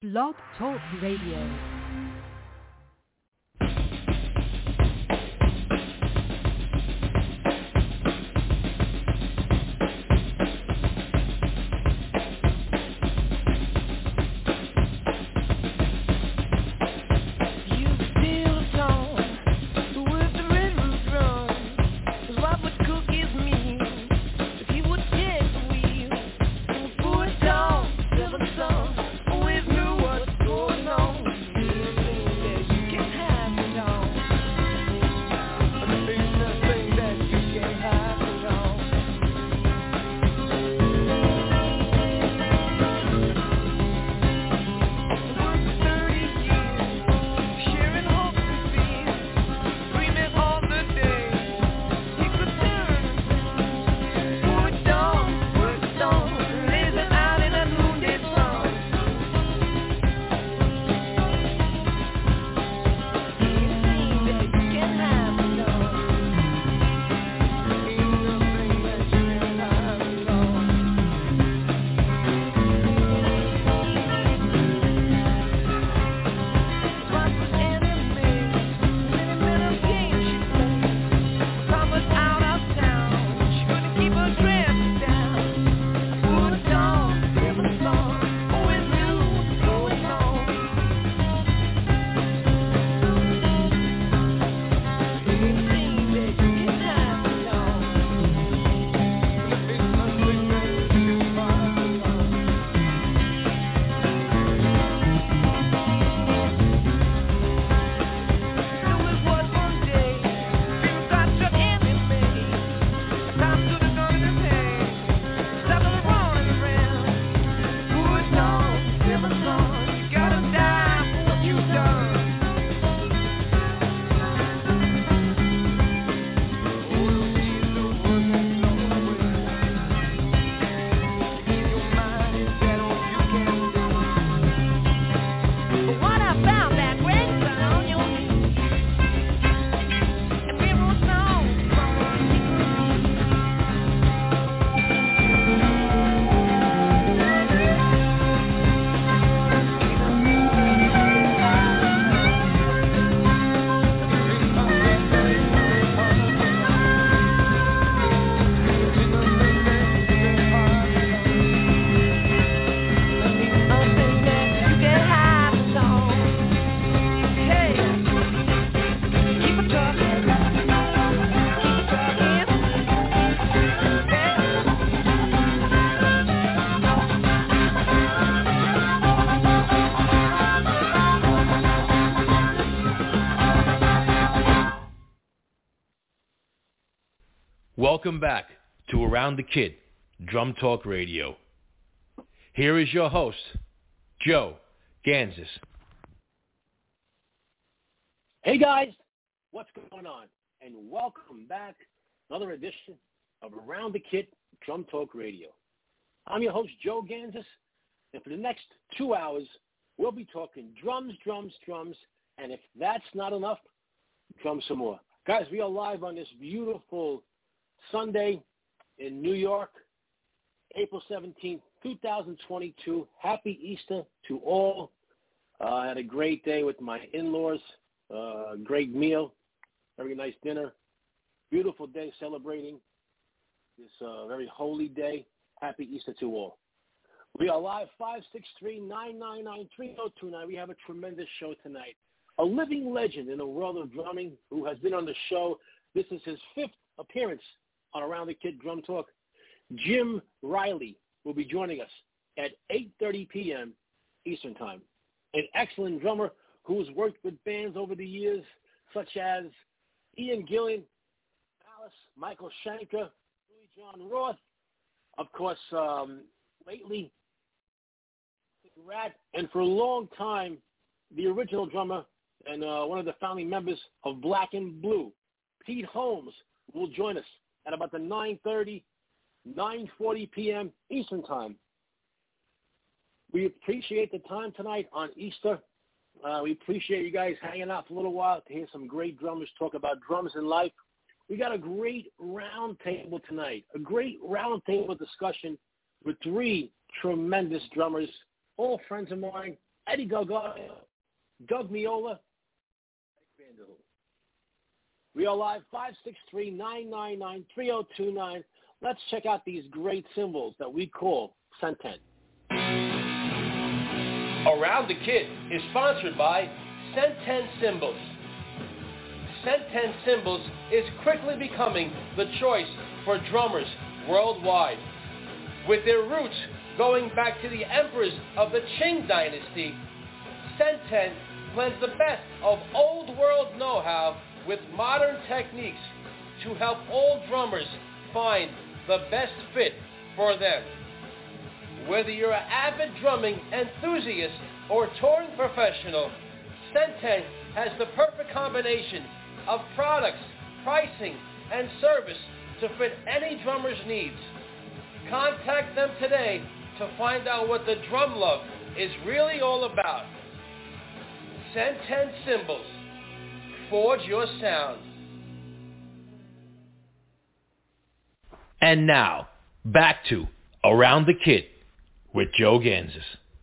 Blog Talk Radio. Welcome back to Around the Kid, Drum Talk Radio. Here is your host, Joe Gansas. Hey guys, what's going on? And welcome back to another edition of Around the Kid, Drum Talk Radio. I'm your host, Joe Gansas, and for the next 2 hours, we'll be talking drums, and if that's not enough, drum some more. Guys, we are live on this beautiful Sunday in New York, April 17th, 2022. Happy Easter to all. I had a great day with my in-laws, great meal, very nice dinner. Beautiful day celebrating this very holy day. Happy Easter to all. We are live, 563-999-3029. We have a tremendous show tonight. A living legend in the world of drumming who has been on the show. This is his 5th appearance on Around the Kid Drum Talk. Jim Riley will be joining us at 8:30 p.m. Eastern Time. An excellent drummer who has worked with bands over the years, such as Ian Gillan, Alice, Michael Schenker, Louis John Roth, of course, lately, Rat, and for a long time, the original drummer and one of the founding members of Black and Blue, Pete Holmes, will join us at about the 9:40 p.m. Eastern Time. We appreciate the time tonight on Easter. We appreciate you guys hanging out for a little while to hear some great drummers talk about drums in life. We got a great round table tonight, a great round table discussion with 3 tremendous drummers, all friends of mine, Eddie Delgado, Doug Miola, Mike Vanderhoof. We are live 563-999-3029. Let's check out these great symbols that we call Centen. Around the Kid is sponsored by Centen Cymbals. Centen Cymbals is quickly becoming the choice for drummers worldwide. With their roots going back to the emperors of the Qing dynasty, Centen blends the best of old world know-how with modern techniques to help all drummers find the best fit for them. Whether you're an avid drumming enthusiast or touring professional, Centen has the perfect combination of products, pricing, and service to fit any drummer's needs. Contact them today to find out what the drum love is really all about. Centen Cymbals. Forge your sound. And now, back to Around the Kid with Joe Gansas.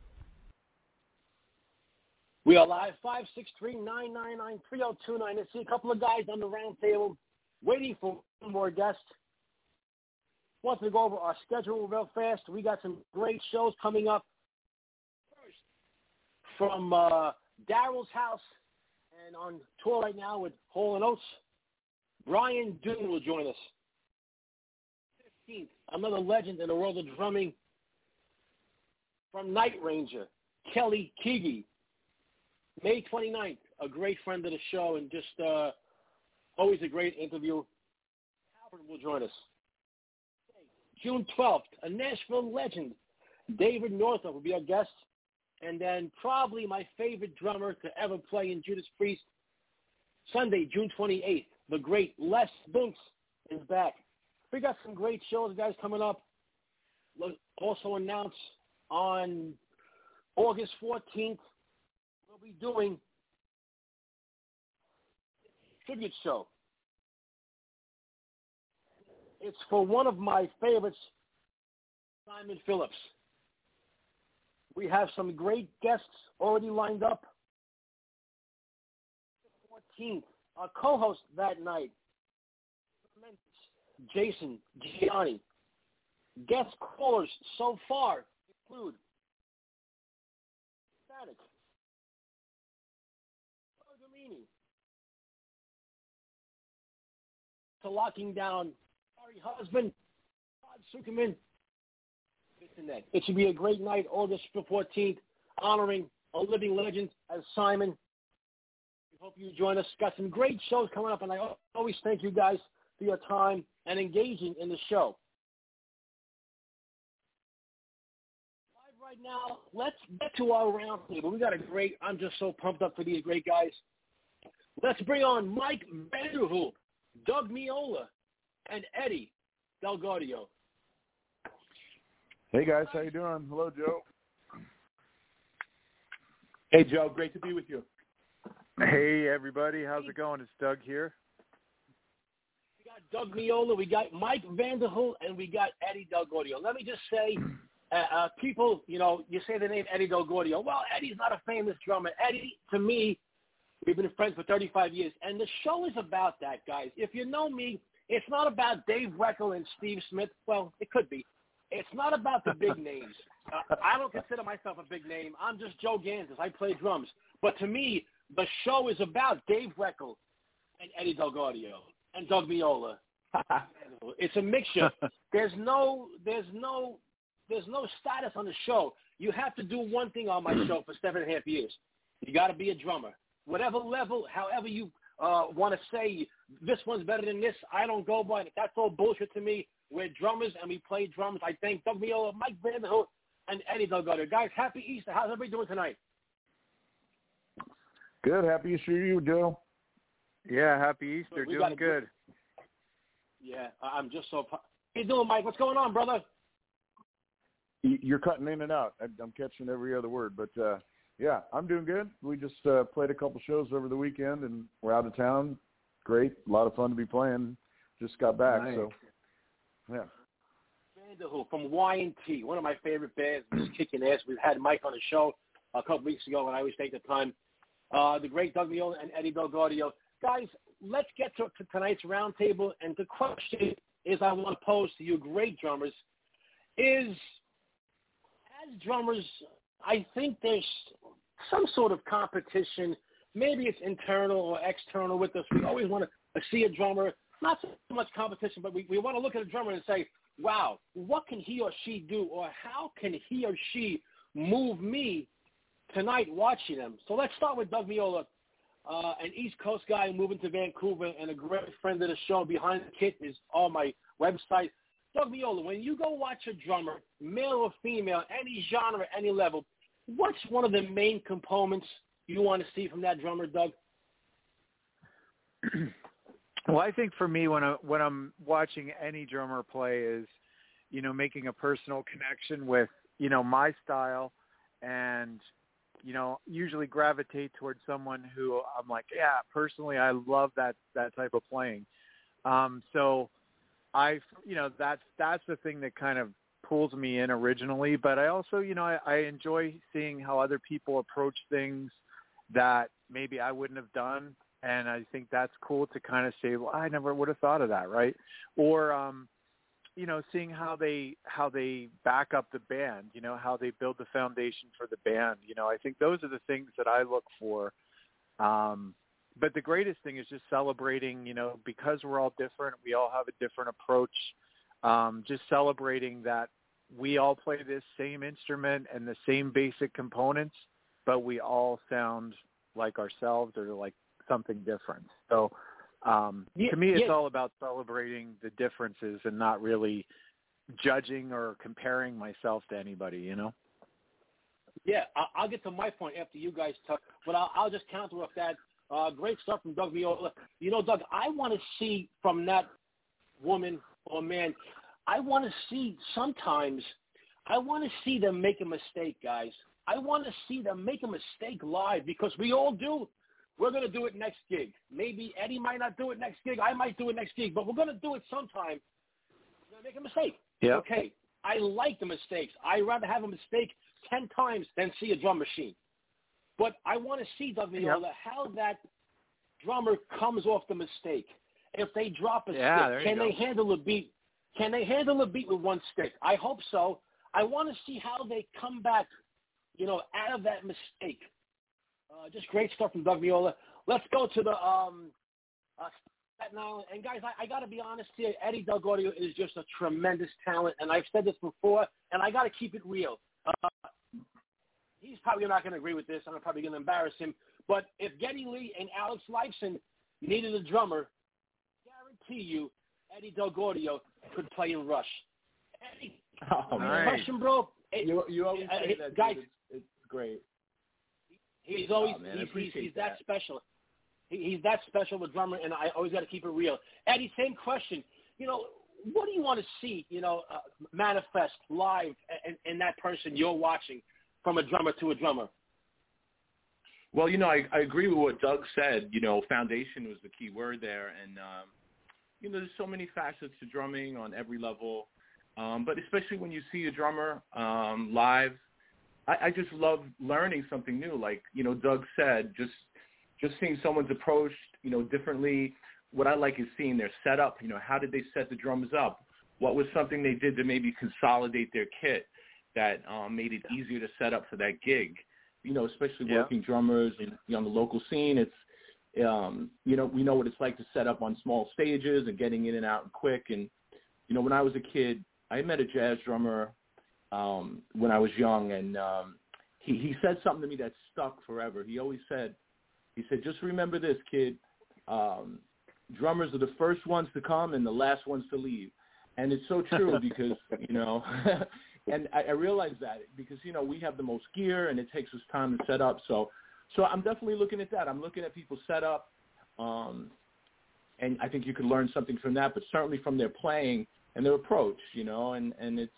We are live 563-999-3029. I see a couple of guys on the round table waiting for one more guest. Want to go over our schedule real fast. We got some great shows coming up. First, from Daryl's house and on tour right now with Hall & Oates, Brian Doon will join us. 15th, another legend in the world of drumming from Night Ranger, Kelly Keagy. May 29th, a great friend of the show and just always a great interview. Albert will join us. June 12th, a Nashville legend, David Northup will be our guest. And then probably my favorite drummer to ever play in Judas Priest, Sunday, June 28th, the great Les Binks is back. We got some great shows, guys, coming up. We'll also announce on August 14th, we'll be doing a tribute show. It's for one of my favorites, Simon Phillips. We have some great guests already lined up. 14th, our co-host that night, Jason Gianni. Guest callers so far include Static, Bergamini, to locking down Sorry Husband, Todd Zuckerman. It should be a great night, August 14th, honoring a living legend as Simon. We hope you join us. Got some great shows coming up, and I always thank you guys for your time and engaging in the show. Right now, let's get to our round table. We got a great, I'm just so pumped up for these great guys. Let's bring on Mike Vanderhoof, Doug Miola, and Eddie Delgado. Hey guys, how you doing? Hello, Joe. Hey Joe, great to be with you. Hey everybody, how's it going? It's Doug here. We got Doug Miola, we got Mike Vanderhoof, and we got Eddie Delgado. Let me just say, people, you know, you say the name Eddie Delgado. Well, Eddie's not a famous drummer. Eddie, to me, we've been friends for 35 years, and the show is about that, guys. If you know me, it's not about Dave Weckl and Steve Smith. Well, it could be. It's not about the big names. I don't consider myself a big name. I'm just Joe Gansas. I play drums. But to me, the show is about Dave Weckl and Eddie Delgado and Doug Miola. It's a mixture. There's no status on the show. You have to do one thing on my show for 7.5 years. You got to be a drummer. Whatever level, however you want to say this one's better than this, I don't go by it. That's all bullshit to me. We're drummers and we play drums. I thank Doug Miola, Mike Vanderhoof, and Eddie Delgado. Guys, happy Easter. How's everybody doing tonight? Good. Happy Easter to you, Joe. Yeah, happy Easter. Doing good. Yeah, I'm just so. How you doing, Mike? What's going on, brother? You're cutting in and out. I'm catching every other word, but yeah, I'm doing good. We just played a couple shows over the weekend, and we're out of town. Great, a lot of fun to be playing. Just got back, nice. So yeah. Vanderhoof from Y&T, one of my favorite bands, just kicking ass. We've had Mike on the show. a couple weeks ago, and I always take the time. The great Doug Miola and Eddie Delgaudio. Guys, let's get to tonight's roundtable. And the question is I want to pose to you great drummers is, as drummers, I think there's some sort of competition. Maybe it's internal or external with us. We always want to see a drummer, not so much competition, but we want to look at a drummer and say, wow, what can he or she do, or how can he or she move me tonight watching them? So let's start with Doug Miola, an East Coast guy moving to Vancouver and a great friend of the show. Behind the Kit is on my website. Doug Miola, when you go watch a drummer, male or female, any genre, any level, what's one of the main components you want to see from that drummer, Doug? Well, I think for me, when I'm watching any drummer play, is making a personal connection with my style, and usually gravitate towards someone who I'm like, yeah, personally, I love that type of playing. So that's the thing that kind of pulls me in originally. But I also, I enjoy seeing how other people approach things that maybe I wouldn't have done. And I think that's cool to kind of say, well, I never would have thought of that, right? Or, seeing how they back up the band, how they build the foundation for the band. I think those are the things that I look for. But the greatest thing is just celebrating, because we're all different, we all have a different approach, just celebrating that we all play this same instrument and the same basic components, but we all sound like ourselves or like something different. So to me, it's all about celebrating the differences and not really judging or comparing myself to anybody, Yeah, I'll get to my point after you guys talk, but I'll just counter off that. Great stuff from Doug Miola. Doug, I want to see from that woman or man, I want to see them make a mistake, guys. I want to see them make a mistake live, because we all do. We're going to do it next gig. Maybe Eddie might not do it next gig. I might do it next gig, but we're going to do it sometime. We're going to make a mistake. Yeah. Okay. I like the mistakes. I'd rather have a mistake 10 times than see a drum machine. But I want to see, Doug Miola, how that drummer comes off the mistake. If they drop a stick, can they handle a beat? Can they handle a beat with one stick? I hope so. I want to see how they come back, out of that mistake. Just great stuff from Doug Miola. Let's go to the Staten Island. And, guys, I got to be honest here. Eddie Delgaudio is just a tremendous talent, and I've said this before, and I got to keep it real. He's probably not going to agree with this, and I'm probably going to embarrass him. But if Geddy Lee and Alex Lifeson needed a drummer, I guarantee you Eddie Delgaudio could play in Rush. Eddie, question, bro. You always say that, guys. It's great. He's always he's that special. He's that special a drummer, and I always got to keep it real. Eddie, same question. What do you want to see? Manifest live in that person you're watching, from a drummer to a drummer. Well, I agree with what Doug said. Foundation was the key word there, and there's so many facets to drumming on every level, but especially when you see a drummer live. I just love learning something new. Like, Doug said, just seeing someone's approach, differently. What I like is seeing their setup. How did they set the drums up? What was something they did to maybe consolidate their kit that made it easier to set up for that gig? Especially working drummers on the local scene. It's, we know what it's like to set up on small stages and getting in and out and quick. And, when I was a kid, I met a jazz drummer when I was young, and he said something to me that stuck forever. He said, just remember this, kid. Drummers are the first ones to come and the last ones to leave. And it's so true because, and I realize that because, we have the most gear and it takes us time to set up. So I'm definitely looking at that. I'm looking at people's setup, and I think you could learn something from that, but certainly from their playing and their approach, and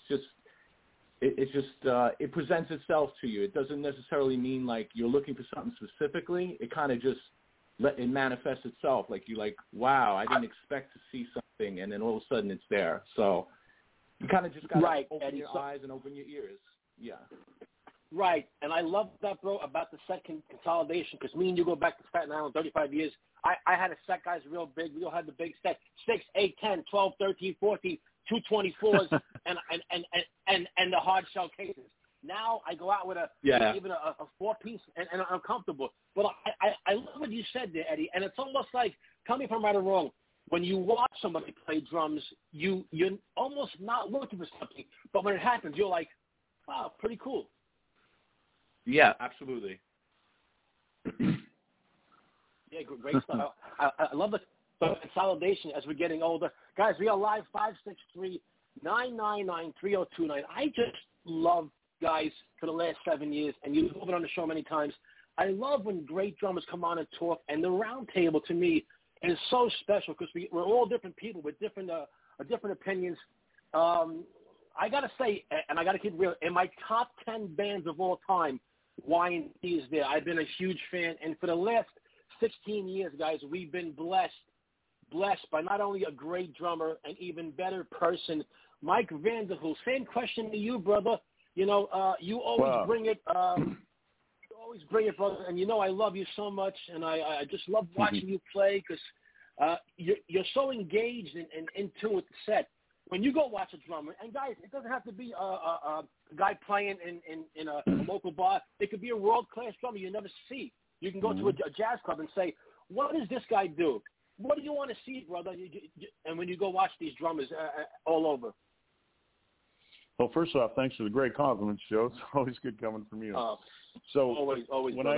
it presents itself to you. It doesn't necessarily mean like you're looking for something specifically. It kind of just it manifests itself. Like you're like, wow, I didn't expect to see something, and then all of a sudden it's there. So you kind of just got to open your eyes and open your ears. Yeah. Right, and I love that, bro, about the set consolidation, because me and you go back to Staten Island 35 years. I had a set, guys, real big. We all had the big set, 6, 8, 10, 12, 13, 14, 224s, and the hard shell cases. Now I go out with even a 4-piece, and I'm comfortable. But I love what you said there, Eddie, and it's almost like, tell me if I'm right or wrong, when you watch somebody play drums, you're almost not looking for something, but when it happens, you're like, wow, pretty cool. Yeah, absolutely. Yeah, great stuff. I love the consolidation as we're getting older. Guys, we are live, 563-999-3029. I just love, guys, for the last 7 years, and you've been on the show many times, I love when great drummers come on and talk, and the round table, to me, is so special because we're all different people with different opinions. I got to say, and I got to keep it real, in my top 10 bands of all time, Y&D is there. I've been a huge fan, and for the last 16 years, guys, we've been blessed by not only a great drummer, an even better person, Mike Vanderhoof. Same question to you, brother. You know, you always bring it. You always bring it, brother. And you know I love you so much, and I just love watching you play because you're so engaged and in tune with the set. When you go watch a drummer, and guys, it doesn't have to be a guy playing in a local bar. It could be a world-class drummer you never see. You can go to a jazz club and say, what does this guy do? What do you want to see, brother? And when you go watch these drummers all over. Well, first off, thanks for the great compliments, Joe. It's always good coming from you. So always, when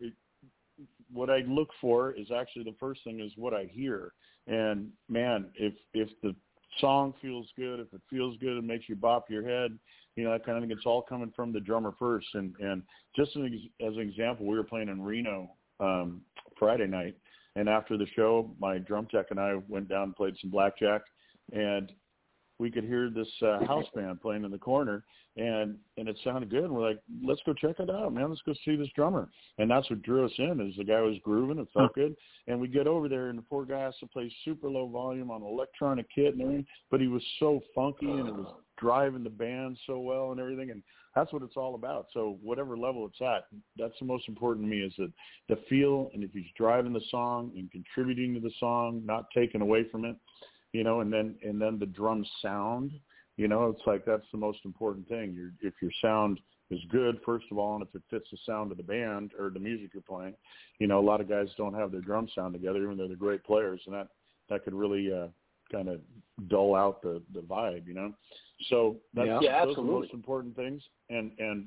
what I look for is actually the first thing is what I hear. And, man, if the song feels good, if it feels good, it makes you bop your head, you know, that kind of thing. It's all coming from the drummer first. And just as an example, we were playing in Reno Friday night, and after the show, my drum tech and I went down and played some blackjack, and we could hear this house band playing in the corner, and it sounded good. And we're like, let's go check it out, man. Let's go see this drummer. And that's what drew us in, is the guy was grooving. It felt good. And we get over there, and the poor guy has to play super low volume on electronic kit and everything, but he was so funky, and it was driving the band so well and everything. And that's what it's all about. So whatever level it's at, that's the most important to me, is that the feel, and if he's driving the song and contributing to the song, not taking away from it, you know, and then the drum sound, you know, it's like that's the most important thing. If your sound is good, first of all, and if it fits the sound of the band or the music you're playing, you know, a lot of guys don't have their drum sound together, even though they're great players, and that could really kind of dull out the vibe, you know. So those are the most important things. And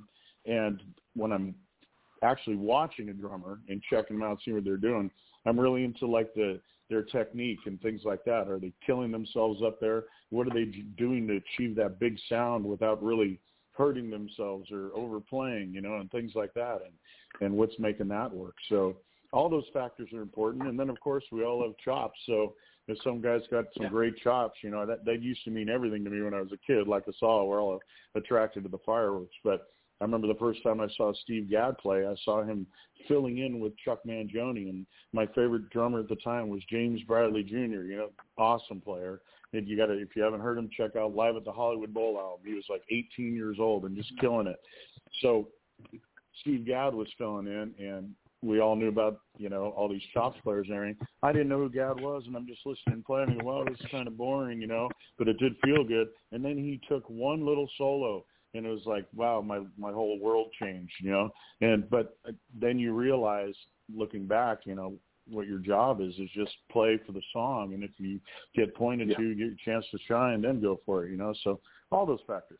when I'm actually watching a drummer and checking them out, seeing what they're doing, I'm really into like their technique and things like that. Are they killing themselves up there? What are they doing to achieve that big sound without really hurting themselves or overplaying, you know, and things like that, and what's making that work. So all those factors are important. And then, of course, we all have chops. So if some guy's got some great chops, you know, that used to mean everything to me when I was a kid. Like I saw, we're all attracted to the fireworks. But I remember the first time I saw Steve Gadd play, I saw him filling in with Chuck Mangione, and my favorite drummer at the time was James Bradley Jr., you know, awesome player. And if you haven't heard him, check out Live at the Hollywood Bowl album. He was like 18 years old and just killing it. So Steve Gadd was filling in, and we all knew about, you know, all these chops players and everything. I didn't know who Gadd was, and I'm just listening and playing, and well, this is kind of boring, you know, but it did feel good. And then he took one little solo, and it was like, wow, my whole world changed, you know. But then you realize, looking back, you know, what your job is just play for the song, and if you get pointed to, you get a chance to shine, then go for it, you know. So all those factors.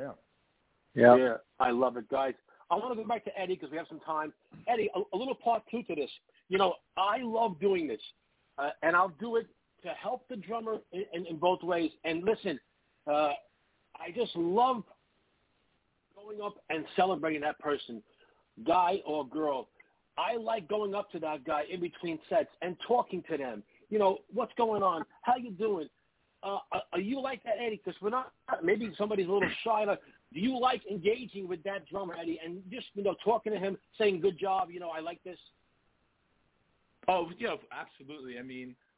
Yeah, I love it, guys. I want to go back to Eddie because we have some time. Eddie, a little part two to this. You know, I love doing this, and I'll do it to help the drummer in both ways. And listen, I just love going up and celebrating that person, guy or girl. I like going up to that guy in between sets and talking to them. You know, what's going on? How you doing? Are you like that, Eddie? Because we're not, maybe somebody's a little shy. Like, do you like engaging with that drummer, Eddie, and just, you know, talking to him, saying, good job, you know, I like this? Oh, yeah, absolutely. I mean,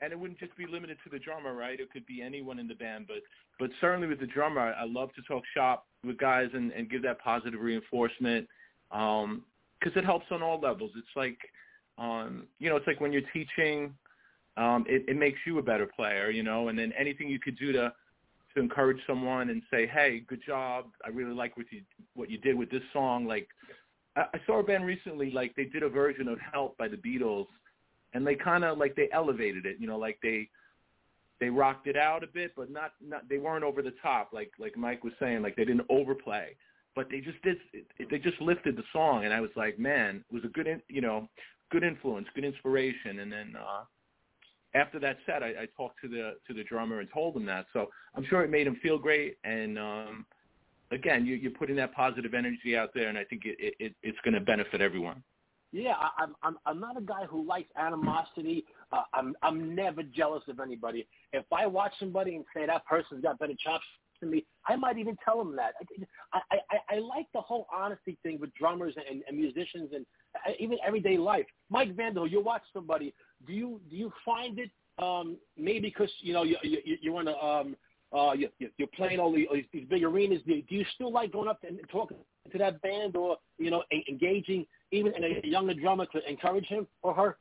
and it wouldn't just be limited to the drummer, right? It could be anyone in the band, but certainly with the drummer, I love to talk shop with guys and give that positive reinforcement, because it helps on all levels. It's like, it's like when you're teaching, it makes you a better player, and then anything you could do to encourage someone and say, hey, good job, I really like what you did with this song. Like, I saw a band recently, like they did a version of Help by the Beatles, and they kind of like they elevated it, like they rocked it out a bit, but not they weren't over the top, like Mike was saying, like they didn't overplay, but they just lifted the song, and I was like, man, it was a good influence, good inspiration. And then after that set, I talked to the drummer and told him that, so I'm sure it made him feel great. And again, you're putting that positive energy out there, and I think it's going to benefit everyone. Yeah, I'm not a guy who likes animosity. I'm never jealous of anybody. If I watch somebody and say that person's got better chops than me, I might even tell them that. I like the whole honesty thing with drummers and musicians and even everyday life. Mike Vanderhoof, you watch somebody. Do you find it maybe because you're on you're playing all these big arenas? Do you still like going up and talking to that band, or engaging even in a younger drummer to encourage him or her?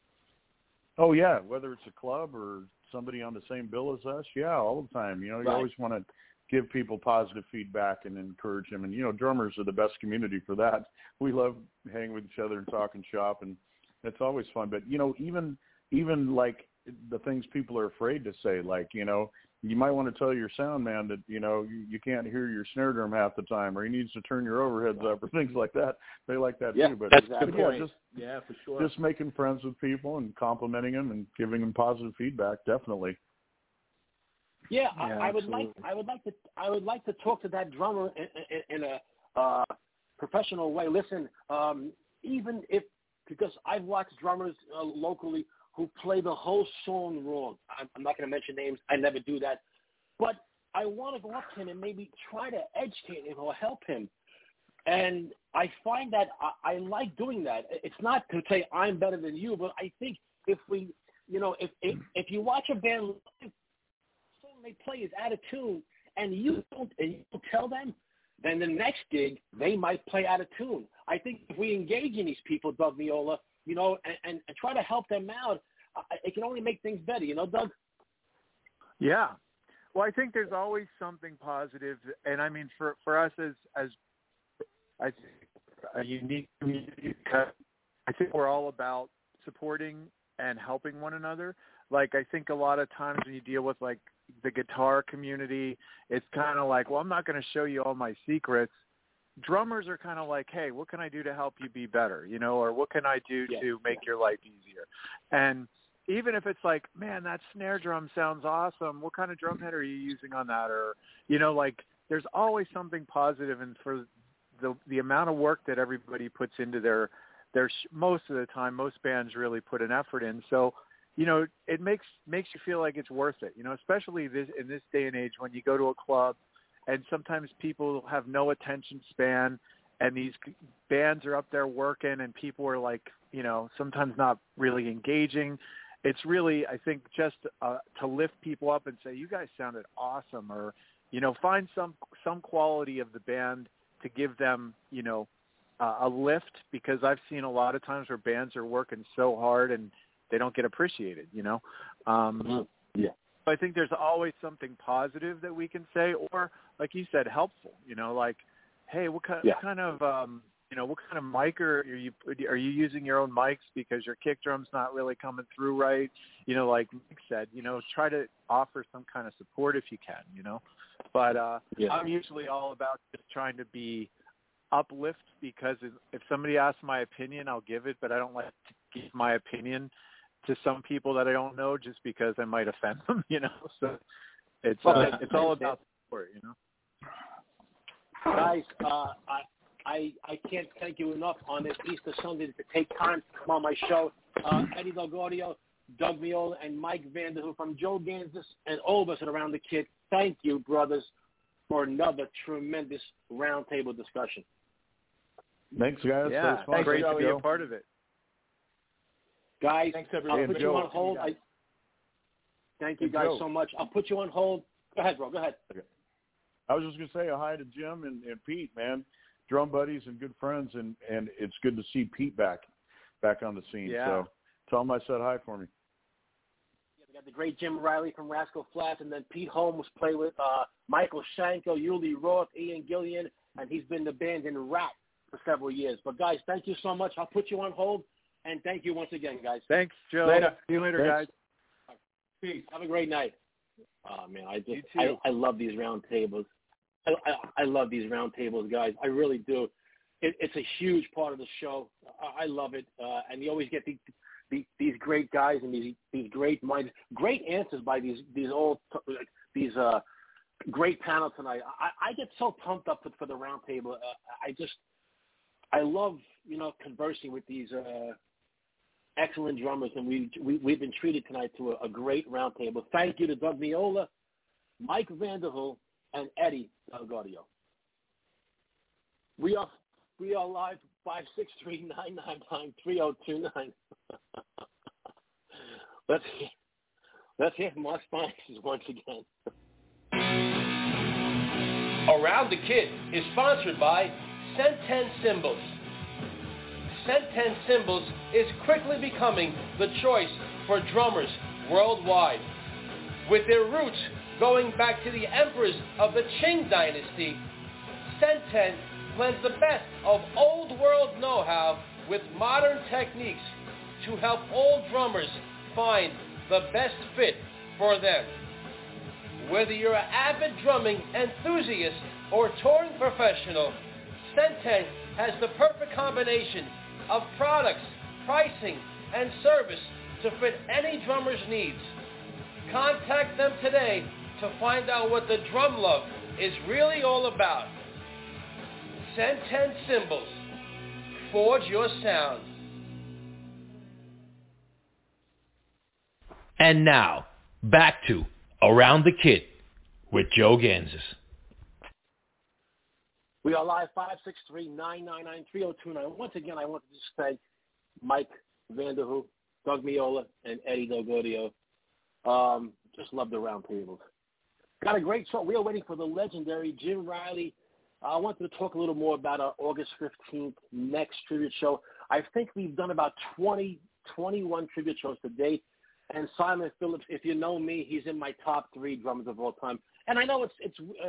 Oh yeah, whether it's a club or somebody on the same bill as us, yeah, all the time. You Right. always want to give people positive feedback and encourage them. And drummers are the best community for that. We love hanging with each other and talking shop, and it's always fun. But even like the things people are afraid to say, like you might want to tell your sound man that you can't hear your snare drum half the time, or he needs to turn your overheads up, or things like that. They like that too. But that's a good point. Yeah, for sure. Just making friends with people and complimenting them and giving them positive feedback, definitely. Yeah, I would like to talk to that drummer in a professional way. Listen, even if, because I've watched drummers locally who play the whole song wrong. I'm not going to mention names. I never do that. But I want to go up to him and maybe try to educate him or help him. And I find that I like doing that. It's not to say I'm better than you, but I think if we, if you watch a band, the song they play is out of tune, and you don't tell them, then the next gig they might play out of tune. I think if we engage in these people, Doug Miola, and try to help them out, it can only make things better, Doug? Yeah. Well, I think there's always something positive, and I mean, for us as I think a unique community, I think we're all about supporting and helping one another. Like, I think a lot of times when you deal with like the guitar community, it's kind of like, well, I'm not going to show you all my secrets. Drummers are kind of like, hey, what can I do to help you be better, or what can I do to make your life easier? And even if it's like, man, that snare drum sounds awesome, what kind of drum head are you using on that? Or, like, there's always something positive. And for the amount of work that everybody puts into their most of the time, most bands really put an effort in. So, it makes you feel like it's worth it, especially in this day and age when you go to a club, and sometimes people have no attention span, and these bands are up there working, and people are like, sometimes not really engaging. It's really, I think, just to lift people up and say, you guys sounded awesome, or, find some quality of the band to give them, a lift, because I've seen a lot of times where bands are working so hard and they don't get appreciated, Yeah. I think there's always something positive that we can say, or like you said, helpful, like, hey, what kind of, what kind of mic are you using your own mics because your kick drum's not really coming through right? Like Nick said, try to offer some kind of support if you can, but I'm usually all about just trying to be uplift, because if somebody asks my opinion, I'll give it, but I don't like to give my opinion to some people that I don't know just because I might offend them, So it's all about support, Guys, I can't thank you enough on this Easter Sunday to take time to come on my show. Eddie Delgaudio, Doug Miola, and Mike Vanderhoof from Joe Gansas and all of us at Around the Kid. Thank you, brothers, for another tremendous roundtable discussion. Thanks, guys. Yeah, fun. Great to be a part of it. Guys, thanks, everybody. I'll put you on hold. Thank you guys so much. I'll put you on hold. Go ahead, bro. Go ahead. Okay. I was just going to say a hi to Jim and Pete, man. Drum buddies and good friends, and it's good to see Pete back on the scene. Yeah. So tell him I said hi for me. Yeah, we got the great Jim Riley from Rascal Flatts, and then Pete Holmes played with Michael Shanko, Yuli Roth, Ian Gillian, and he's been the band in Rat for several years. But, guys, thank you so much. I'll put you on hold, and thank you once again, guys. Thanks, Joe. Later. See you later, Thanks. guys. Peace. Have a great night. Oh, man, You too. I love these round tables. I love these round tables, guys. I really do. It's a huge part of the show. I love it, and you always get these great guys and these great minds, great answers by these great panel tonight. I get so pumped up for the round table. I love conversing with these excellent drummers, and we've been treated tonight to a great round table. Thank you to Doug Miola, Mike Vanderhul, and Eddie Delgadio. We are live 563-999-3029. Let's hear from our sponsors once again. Around the Kit is sponsored by Centen Cymbals. Centen Cymbals is quickly becoming the choice for drummers worldwide. With their roots going back to the emperors of the Qing dynasty, Centen blends the best of old world know-how with modern techniques to help all drummers find the best fit for them. Whether you're an avid drumming enthusiast or touring professional, Centen has the perfect combination of products, pricing, and service to fit any drummer's needs. Contact them today to find out what the drum love is really all about. Centen Cymbals. Forge your sound. And now, back to Around the Kit with Joe Gansas. We are live 563-999-3029. Once again, I want to just thank Mike Vanderhoof, Doug Miola, and Eddie Delgadio. Just love the round tables. Got a great show. We are waiting for the legendary Jim Riley. I wanted to talk a little more about our August 15th next tribute show. I think we've done about 21 tribute shows to date. And Simon Phillips, if you know me, he's in my top 3 drummers of all time. And I know it's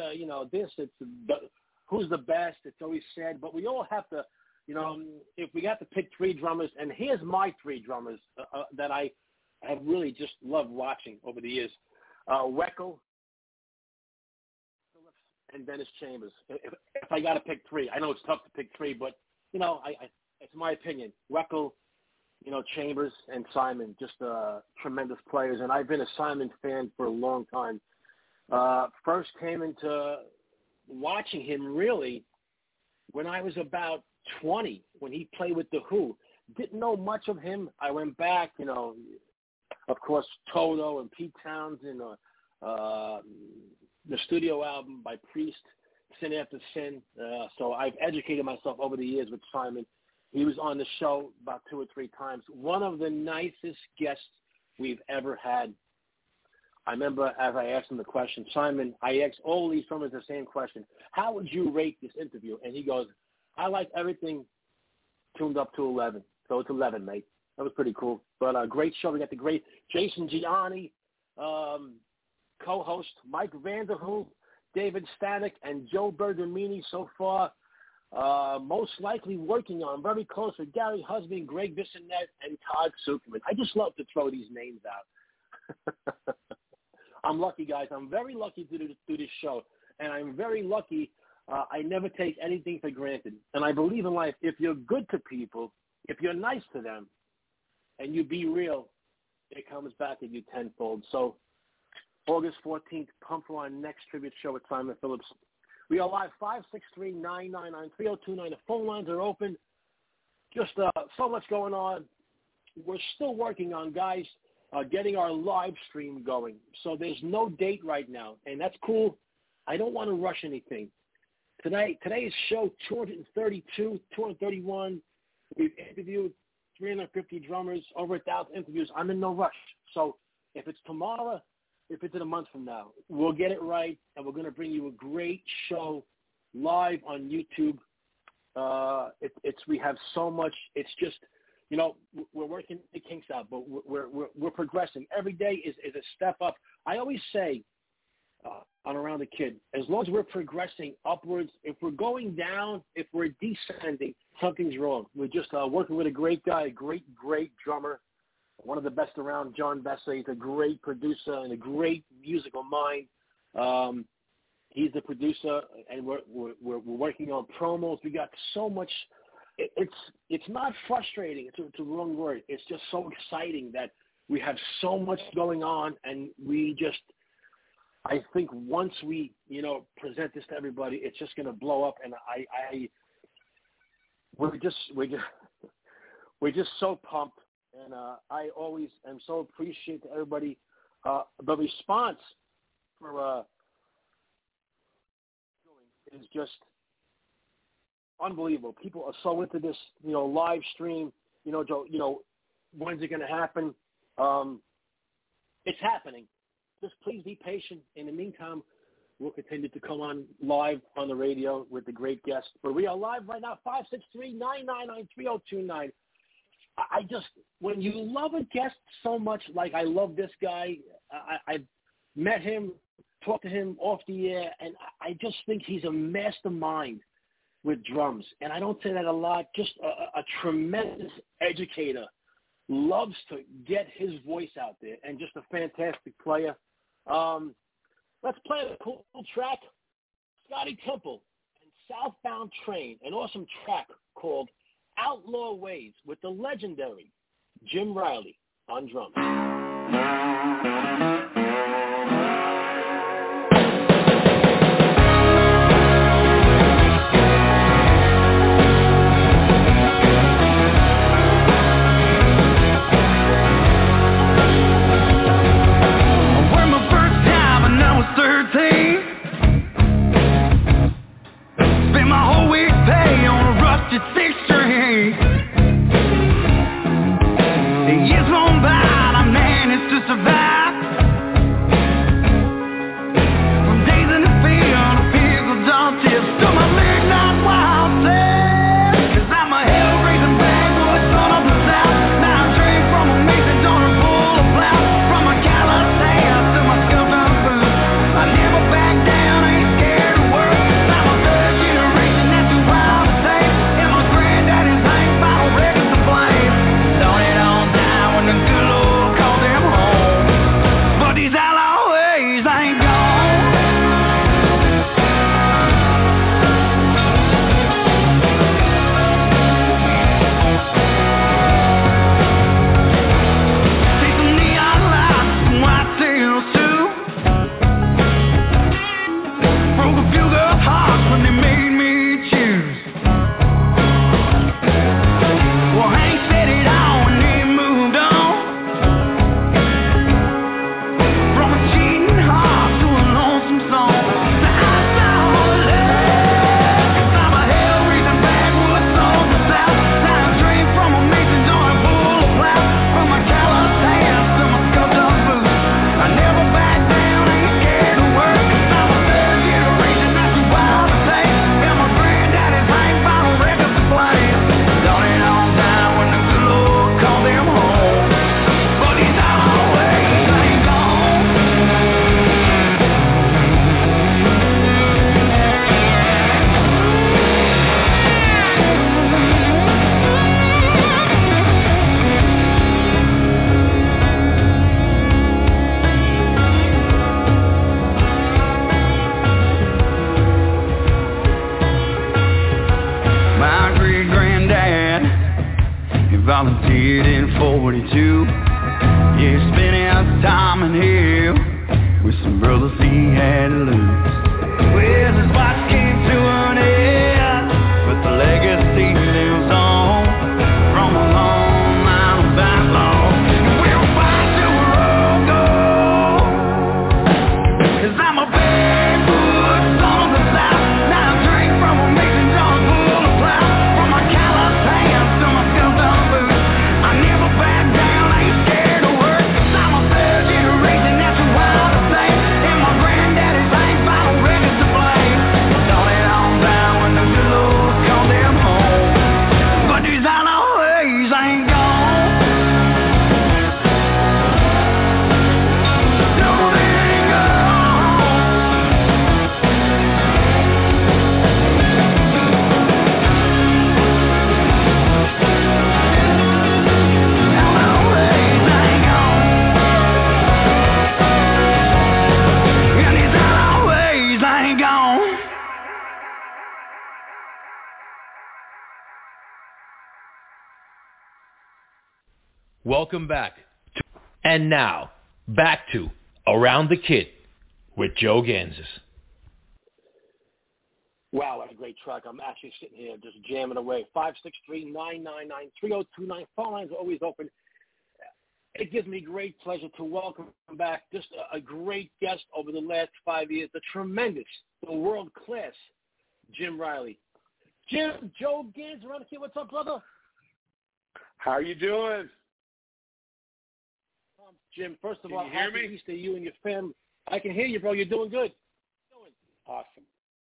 who's the best. It's always said, but we all have to, if we have to pick 3 drummers, and here's my 3 drummers that I have really just loved watching over the years: Weckl, Phillips, and Dennis Chambers. If I got to pick 3, I know it's tough to pick 3, but it's my opinion. Weckl, Chambers, and Simon, just tremendous players. And I've been a Simon fan for a long time. First came into watching him really when I was about 20, when he played with The Who. Didn't know much of him. I went back, of course, Toto and Pete Townsend, the studio album by Priest, Sin After Sin. So I've educated myself over the years with Simon. He was on the show about 2 or 3 times. One of the nicest guests we've ever had. I remember as I asked him the question, Simon, I asked all these drummers the same question: how would you rate this interview? And he goes, I like everything tuned up to 11. So it's 11, mate. That was pretty cool. But a great show. We got the great Jason Gianni, co-host Mike Vanderhoof, David Stanek, and Joe Bergamini so far. Most likely working on very close with Gary Husband, Greg Bissonette, and Todd Zuckerman. I just love to throw these names out. I'm lucky, guys. I'm very lucky to do this show, and I'm very lucky. I never take anything for granted, and I believe in life. If you're good to people, if you're nice to them, and you be real, it comes back at you tenfold. So August 14th, pump for our next tribute show with Simon Phillips. We are live 563-999-3029. The phone lines are open. Just so much going on. We're still working on, guys, getting our live stream going. So there's no date right now, and that's cool. I don't want to rush anything. Today's show, 232, 231. We've interviewed 350 drummers, over 1,000 interviews. I'm in no rush. So if it's tomorrow, if it's in a month from now. We'll get it right, and we're going to bring you a great show live on YouTube. We have so much. It's just, we're working the kinks out, but we're progressing. Every day is a step up. I always say on Around the Kid, as long as we're progressing upwards, if we're going down, if we're descending, something's wrong. We're just working with a great guy, a great drummer, one of the best around, John Bessa. He's a great producer and a great musical mind. He's the producer, and we're working on promos. We got so much. It's not frustrating. It's a wrong word. It's just so exciting that we have so much going on, and I think once we, present this to everybody, it's just going to blow up. And we're just so pumped. And I always am so appreciative to everybody. The response for is just unbelievable. People are so into this, live stream. Joe, when's it going to happen? It's happening. Just please be patient. In the meantime, we'll continue to come on live on the radio with the great guests. But we are live right now, 563-999-3029. When you love a guest so much, like I love this guy, I've met him, talked to him off the air, and I just think he's a mastermind with drums. And I don't say that a lot, just a tremendous educator, loves to get his voice out there, and just a fantastic player. Let's play a cool track, Scotty Temple and Southbound Train, an awesome track called Outlaw Ways with the legendary Jim Riley on drums. volunteered in 42. Yeah, he spent his time in here with some brothers he had to lose. Well, his watch came to an end, but the legacy lives on from a long line of outlaws. We'll fight till we're all gone, 'cause I'm a backwoods son of the South. Now I drink from a mason jar full of plow. From my callous hands to my skeleton boots, I never back down, I ain't scared to work, 'cause I'm a third generation, that's a wild Welcome back. And now, back to Around the Kit with Joe Gansas. Wow, what a great track. I'm actually sitting here just jamming away. 563-999-3029. Phone lines are always open. It gives me great pleasure to welcome back just a great guest over the last 5 years, the tremendous, the world-class Jim Riley. Jim, Joe Gansas, around the kid. What's up, brother? How are you doing? Jim, first of Can all, you hear happy me? Easter, you and your family. I can hear you, bro. You're doing good. Awesome.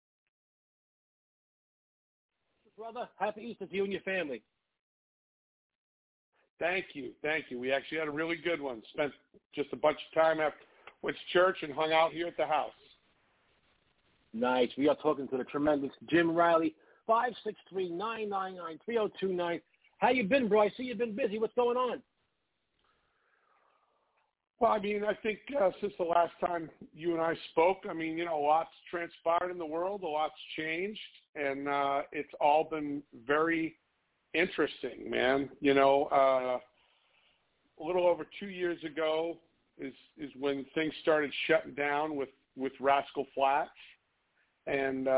Brother, happy Easter to you and your family. Thank you. We actually had a really good one. Spent just a bunch of time after went to church and hung out here at the house. Nice. We are talking to the tremendous Jim Riley. 563-999-3029. How you been, bro? I see you've been busy. What's going on? Well, I mean, I think since the last time you and I spoke, I mean, a lot's transpired in the world, a lot's changed, and it's all been very interesting, man. A little over 2 years ago is when things started shutting down with Rascal Flatts, and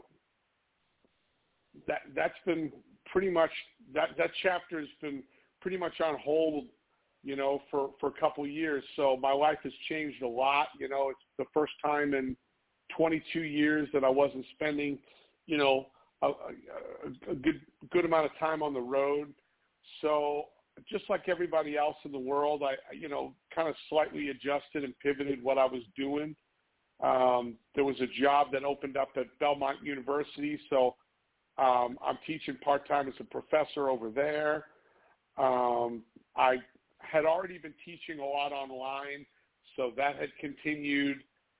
that's been pretty much that chapter has been pretty much on hold, for a couple of years. So my life has changed a lot. It's the first time in 22 years that I wasn't spending, a good amount of time on the road. So just like everybody else in the world, I kind of slightly adjusted and pivoted what I was doing. There was a job that opened up at Belmont University, so I'm teaching part-time as a professor over there. I had already been teaching a lot online, so that had continued.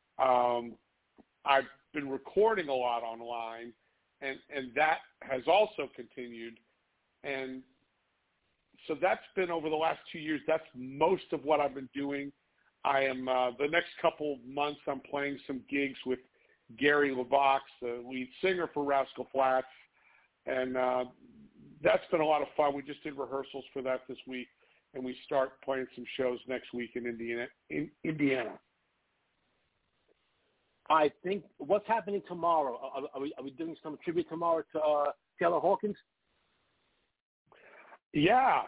I've been recording a lot online, and that has also continued. And so that's been over the last 2 years. That's most of what I've been doing. I am the next couple months I'm playing some gigs with Gary LeVox, the lead singer for Rascal Flatts, and that's been a lot of fun. We just did rehearsals for that this week, and we start playing some shows next week in Indiana. I think what's happening tomorrow? Are we doing some tribute tomorrow to Taylor Hawkins? Yeah.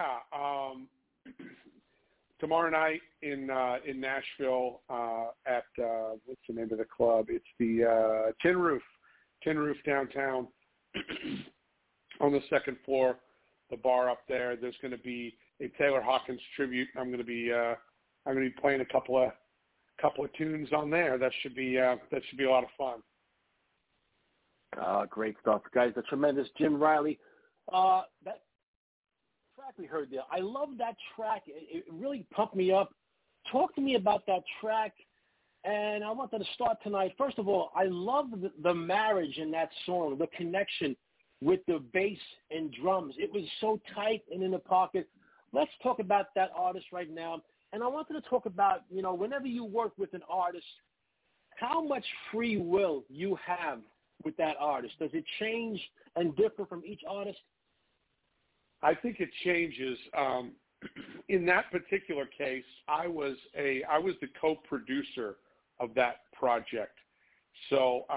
Tomorrow night in Nashville at what's the name of the club? It's the Tin Roof downtown on the second floor, the bar up there. There's going to be a Taylor Hawkins tribute. I'm going to be playing a couple of tunes on there. That should be a lot of fun. Great stuff, guys. The tremendous Jim Riley. That track we heard there, I love that track. It really pumped me up. Talk to me about that track. And I wanted to start tonight. First of all, I love the marriage in that song, the connection with the bass and drums. It was so tight and in the pocket. Let's talk about that artist right now. And I wanted to talk about, whenever you work with an artist, how much free will you have with that artist. Does it change and differ from each artist? I think it changes. In that particular case, I was the co-producer of that project. So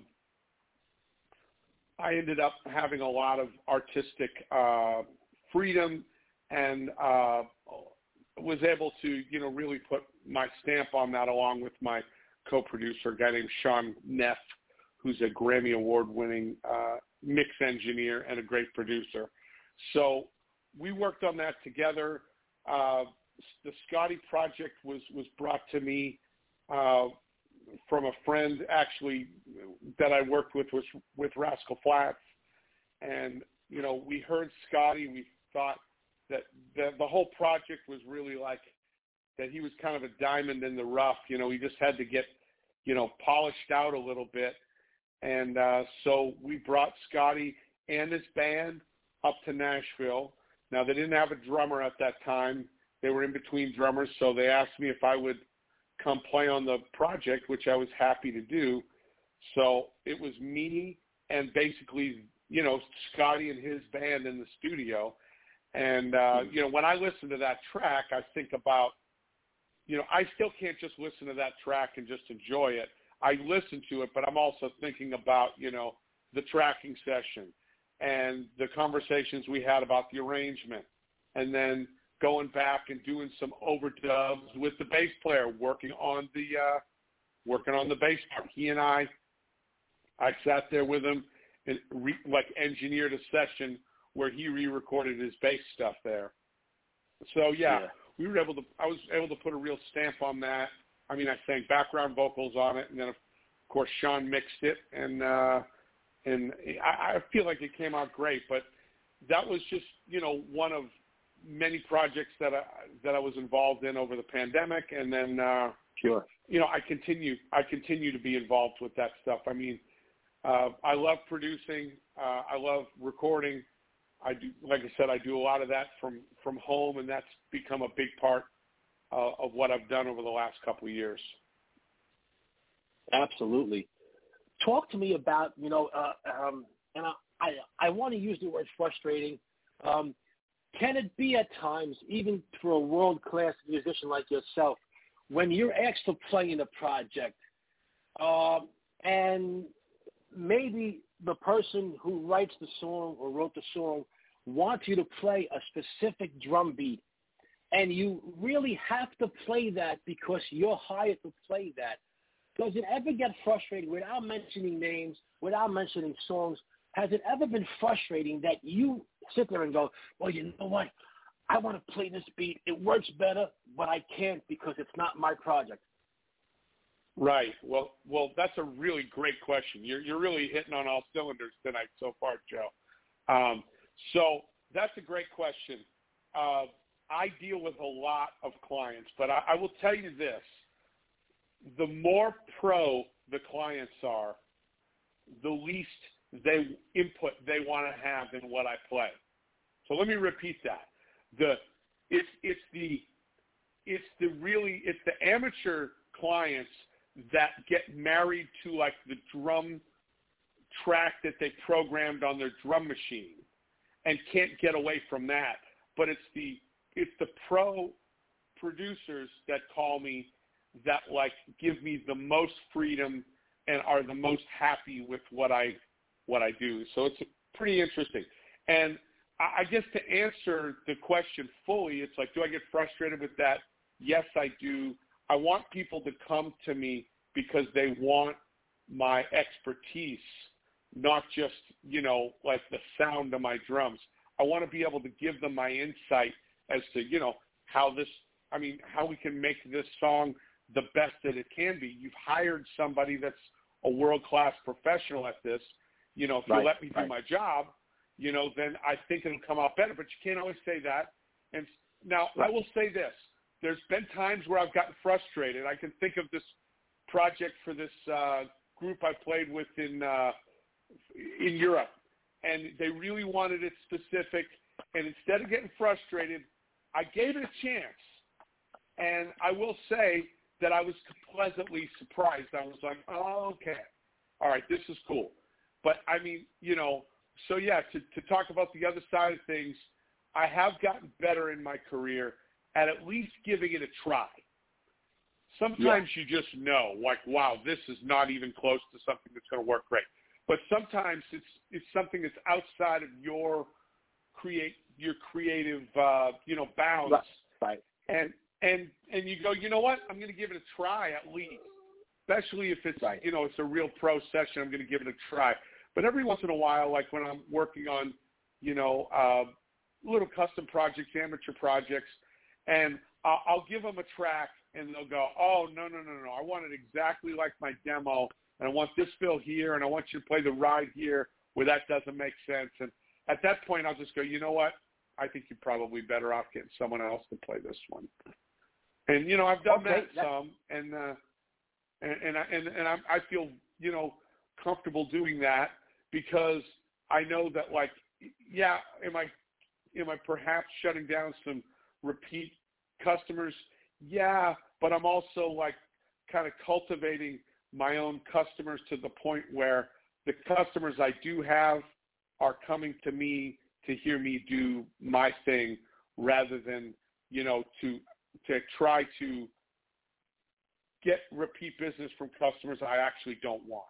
I ended up having a lot of artistic freedom and was able to, really put my stamp on that along with my co-producer, a guy named Sean Neff, who's a Grammy Award-winning mix engineer and a great producer. So we worked on that together. The Scotty project was brought to me from a friend actually that I worked with Rascal Flatts. And, we heard Scotty and we thought that the whole project was really like that he was kind of a diamond in the rough. He just had to get, polished out a little bit. And so we brought Scotty and his band up to Nashville. Now, they didn't have a drummer at that time. They were in between drummers, so they asked me if I would come play on the project, which I was happy to do. So it was me and basically, Scotty and his band in the studio. And, when I listen to that track, I think about, I still can't just listen to that track and just enjoy it. I listen to it, but I'm also thinking about, the tracking session and the conversations we had about the arrangement, and then going back and doing some overdubs with the bass player, working on the bass part. He and I sat there with him and engineered a session where he re-recorded his bass stuff there. So I was able to put a real stamp on that. I mean, I sang background vocals on it, and then of course Sean mixed it, and I feel like it came out great. But that was just one of many projects that I was involved in over the pandemic, and then sure. I continue to be involved with that stuff. I mean, I love producing. I love recording. I do, like I said, I do a lot of that from home, and that's become a big part of what I've done over the last couple of years. Absolutely. Talk to me about, and I want to use the word frustrating. Can it be at times, even for a world-class musician like yourself, when you're asked to play in a project, and maybe the person who writes the song or wrote the song wants you to play a specific drum beat, and you really have to play that because you're hired to play that? Does it ever get frustrating, without mentioning names, without mentioning songs? Has it ever been frustrating that you sit there and go, well, you know what? I want to play this beat. It works better, but I can't because it's not my project. Right. Well, that's a really great question. You're really hitting on all cylinders tonight so far, Joe. So that's a great question. I deal with a lot of clients, but I will tell you this. The more pro the clients are, the least input they want to have in what I play. So let me repeat that. It's the amateur clients that get married to like the drum track that they programmed on their drum machine and can't get away from that. But it's the pro producers that call me that like give me the most freedom and are the most happy with what I do. So it's pretty interesting. And I guess to answer the question fully, it's like, do I get frustrated with that? Yes, I do. I want people to come to me because they want my expertise, not just, like the sound of my drums. I want to be able to give them my insight as to, how we can make this song the best that it can be. You've hired somebody that's a world-class professional at this. If you let me do my job, then I think it'll come out better. But you can't always say that. And now I will say this. There's been times where I've gotten frustrated. I can think of this project for this group I played with in Europe, and they really wanted it specific. And instead of getting frustrated, I gave it a chance. And I will say that I was pleasantly surprised. I was like, oh, okay. All right, this is cool. But, I mean, so, yeah, to talk about the other side of things, I have gotten better in my career at least giving it a try. Sometimes you just know, like, wow, this is not even close to something that's going to work great. But sometimes it's something that's outside of your creative, bounds. Right. And you go, you know what? I'm going to give it a try at least, especially if it's, it's a real pro session. I'm going to give it a try. But every once in a while, like when I'm working on, little custom projects, amateur projects, and I'll give them a track, and they'll go, oh, no. I want it exactly like my demo, and I want this fill here, and I want you to play the ride here where that doesn't make sense. And at that point, I'll just go, you know what? I think you're probably better off getting someone else to play this one. And I've done that some, and I feel comfortable doing that because I know that am I perhaps shutting down some repeat customers? Yeah, but I'm also kind of cultivating my own customers to the point where the customers I do have are coming to me to hear me do my thing rather than, to try to get repeat business from customers I actually don't want.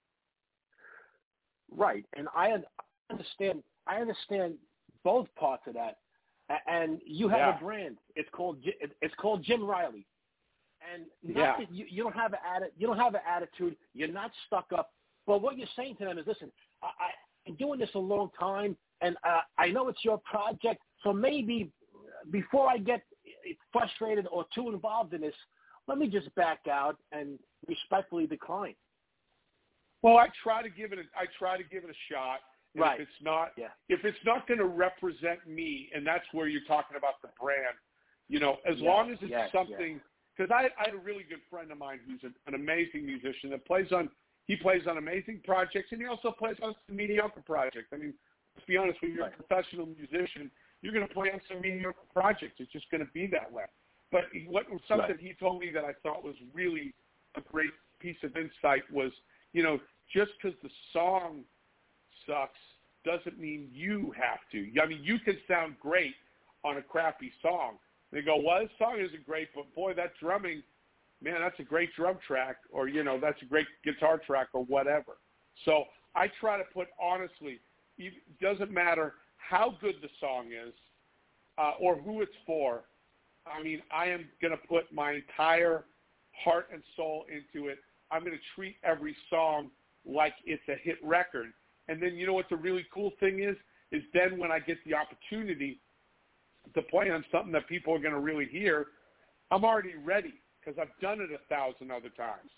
Right, and I understand both parts of that. And you have a brand. It's called Jim Riley. And not that you don't have an attitude. You're not stuck up. But what you're saying to them is, listen, I've been doing this a long time, and I know it's your project. So maybe before I get frustrated or too involved in this, let me just back out and respectfully decline. Well, I try to give it a shot. And right. If it's not going to represent me, and that's where you're talking about the brand, as long as it's something. Because I had a really good friend of mine who's an amazing musician that plays on amazing projects, and he also plays on some mediocre projects. I mean, let's be honest, when you're a professional musician, you're going to play on some mediocre projects. It's just going to be that way. But something he told me that I thought was really a great piece of insight was, just because the song sucks doesn't mean you have to. I mean, you can sound great on a crappy song. They go, well, this song isn't great, but boy, that drumming, man, that's a great drum track, or, that's a great guitar track or whatever. So I try to put, honestly, it doesn't matter how good the song is or who it's for. I mean, I am going to put my entire heart and soul into it. I'm going to treat every song like it's a hit record. And then what the really cool thing is then when I get the opportunity to play on something that people are going to really hear, I'm already ready because I've done it 1,000 other times.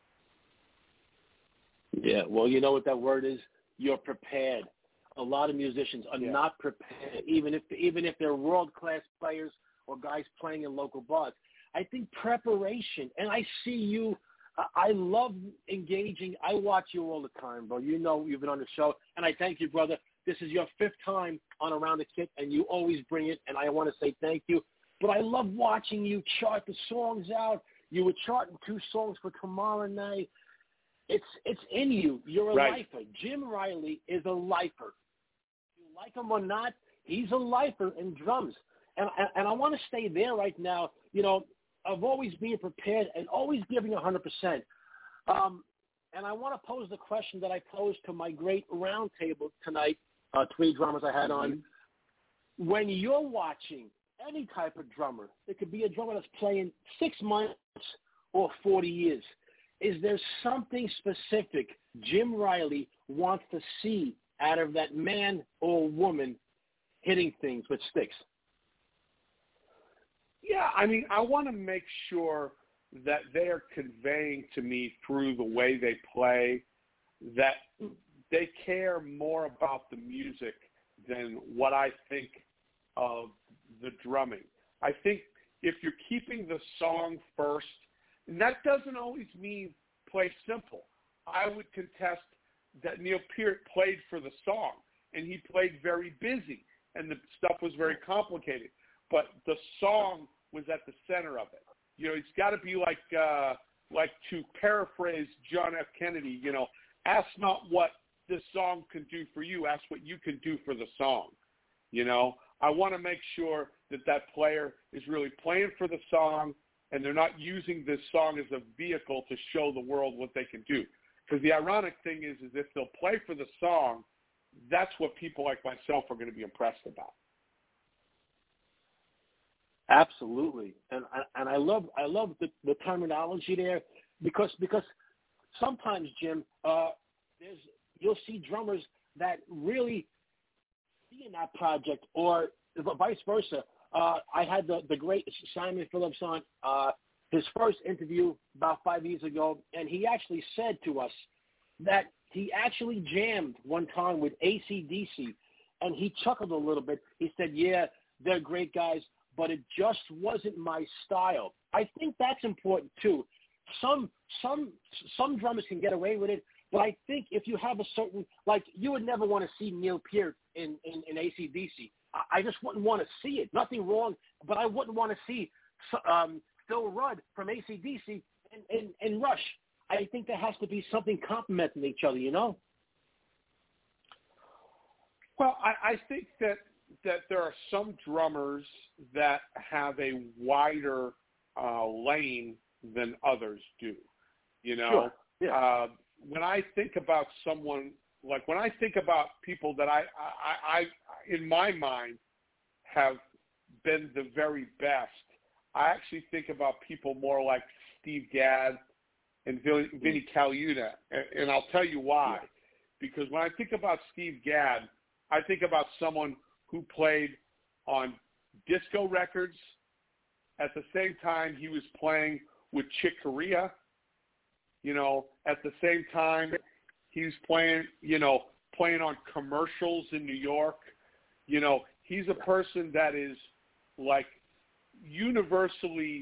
Yeah, well, you know what that word is? You're prepared. A lot of musicians are not prepared, even if they're world-class players or guys playing in local bars. I think preparation, and I see you. I love engaging. I watch you all the time, bro. You've been on the show, and I thank you, brother. This is your 5th time on Around the Kit, and you always bring it, and I want to say thank you. But I love watching you chart the songs out. You were charting 2 songs for tomorrow night. It's in you. You're a lifer. Jim Riley is a lifer. You like him or not, he's a lifer in drums. And I want to stay there right now. Of always being prepared and always giving 100%. And I want to pose the question that I posed to my great round table tonight, 3 drummers I had on. When you're watching any type of drummer, it could be a drummer that's playing 6 months or 40 years, is there something specific Jim Riley wants to see out of that man or woman hitting things with sticks? Yeah, I mean, I want to make sure that they are conveying to me through the way they play that they care more about the music than what I think of the drumming. I think if you're keeping the song first, and that doesn't always mean play simple. I would contest that Neil Peart played for the song, and he played very busy, and the stuff was very complicated. But the song was at the center of it. It's got to be like to paraphrase John F. Kennedy, ask not what this song can do for you, ask what you can do for the song. I want to make sure that player is really playing for the song, and they're not using this song as a vehicle to show the world what they can do. Because the ironic thing is if they'll play for the song, that's what people like myself are going to be impressed about. Absolutely, and I love the terminology there because sometimes, Jim, you'll see drummers that really be in that project, or vice versa. I had the great Simon Phillips on his first interview about 5 years ago, and he actually said to us that he actually jammed one time with AC/DC, and he chuckled a little bit. He said, "Yeah, they're great guys, but it just wasn't my style." I think that's important too. Some drummers can get away with it, but I think if you have a certain, like, you would never want to see Neil Peart in AC/DC. I just wouldn't want to see it. Nothing wrong, but I wouldn't want to see Phil Rudd from AC/DC and Rush. I think there has to be something complementing each other, Well, I think that there are some drummers that have a wider lane than others do. You know, sure. Yeah. When I think about someone, like when I think about people that I in my mind have been the very best, I actually think about people more like Steve Gadd and Vinnie Colaiuta, and I'll tell you why. Yeah. Because when I think about Steve Gadd, I think about someone who played on disco records. At the same time, he was playing with Chick Corea. You know, at the same time, he was playing on commercials in New York. You know, he's a person that is like universally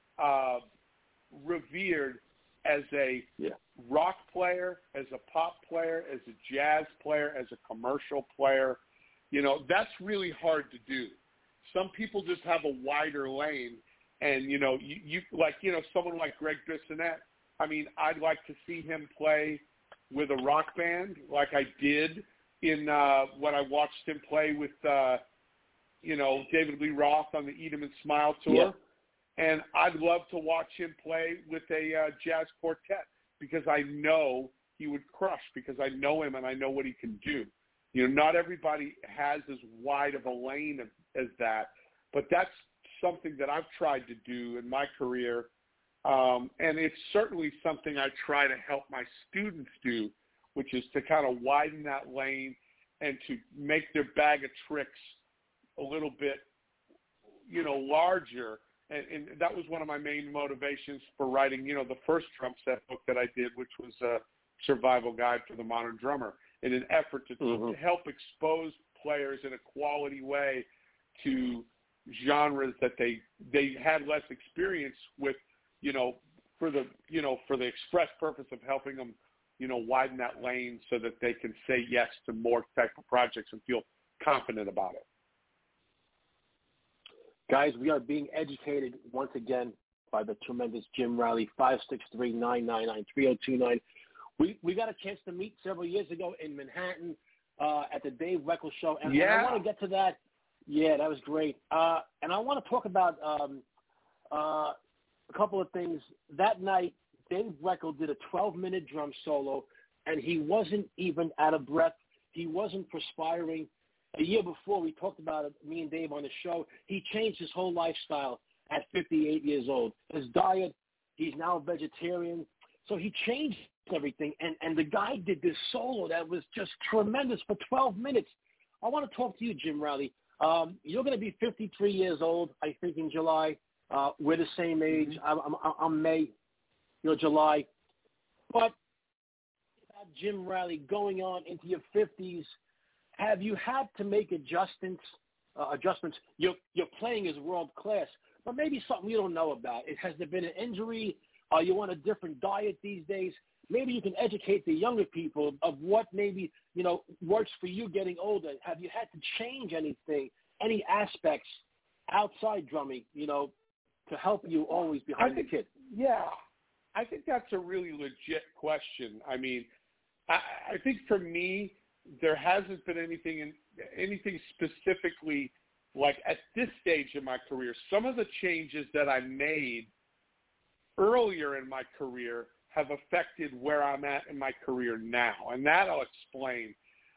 revered as a rock player, as a pop player, as a jazz player, as a commercial player. You know, that's really hard to do. Some people just have a wider lane, and, you know, you like, you know, someone like Greg Bissonette, I mean, I'd like to see him play with a rock band like I did in when I watched him play with, you know, David Lee Roth on the Eat 'Em and Smile tour. Yeah. And I'd love to watch him play with a jazz quartet because I know he would crush, because I know him and I know what he can do. You know, not everybody has as wide of a lane as that, but that's something that I've tried to do in my career, and it's certainly something I try to help my students do, which is to kind of widen that lane and to make their bag of tricks a little bit, you know, larger. And that was one of my main motivations for writing, you know, the first drum set book that I did, which was a survival guide for the modern drummer, in an effort to help expose players in a quality way to genres that they had less experience with, you know, for the express purpose of helping them, you know, widen that lane so that they can say yes to more type of projects and feel confident about it. Guys, we are being educated once again by the tremendous Jim Riley, 563-999-3029. We got a chance to meet several years ago in Manhattan at the Dave Weckl Show, and I want to get to that. Yeah, that was great. And I want to talk about a couple of things. That night, Dave Weckl did a 12-minute drum solo, and he wasn't even out of breath. He wasn't perspiring. A year before, we talked about it, me and Dave on the show, he changed his whole lifestyle at 58 years old. His diet, he's now a vegetarian. So he changed everything, and the guy did this solo that was just tremendous for 12 minutes. I want to talk to you, Jim Riley. You're going to be 53 years old, I think, in July. We're the same age. I'm May, you're July. But Jim Riley, going on into your 50s, have you had to make adjustments? Your playing is world class, but maybe something you don't know about. Has there been an injury? Are you on a different diet these days? Maybe you can educate the younger people of what maybe, you know, works for you getting older. Have you had to change anything, any aspects outside drumming, you know, to help you always behind the kit? Yeah, I think that's a really legit question. I mean, I think for me, there hasn't been anything specifically like at this stage in my career. Some of the changes that I made earlier in my career have affected where I'm at in my career now, and that I'll explain.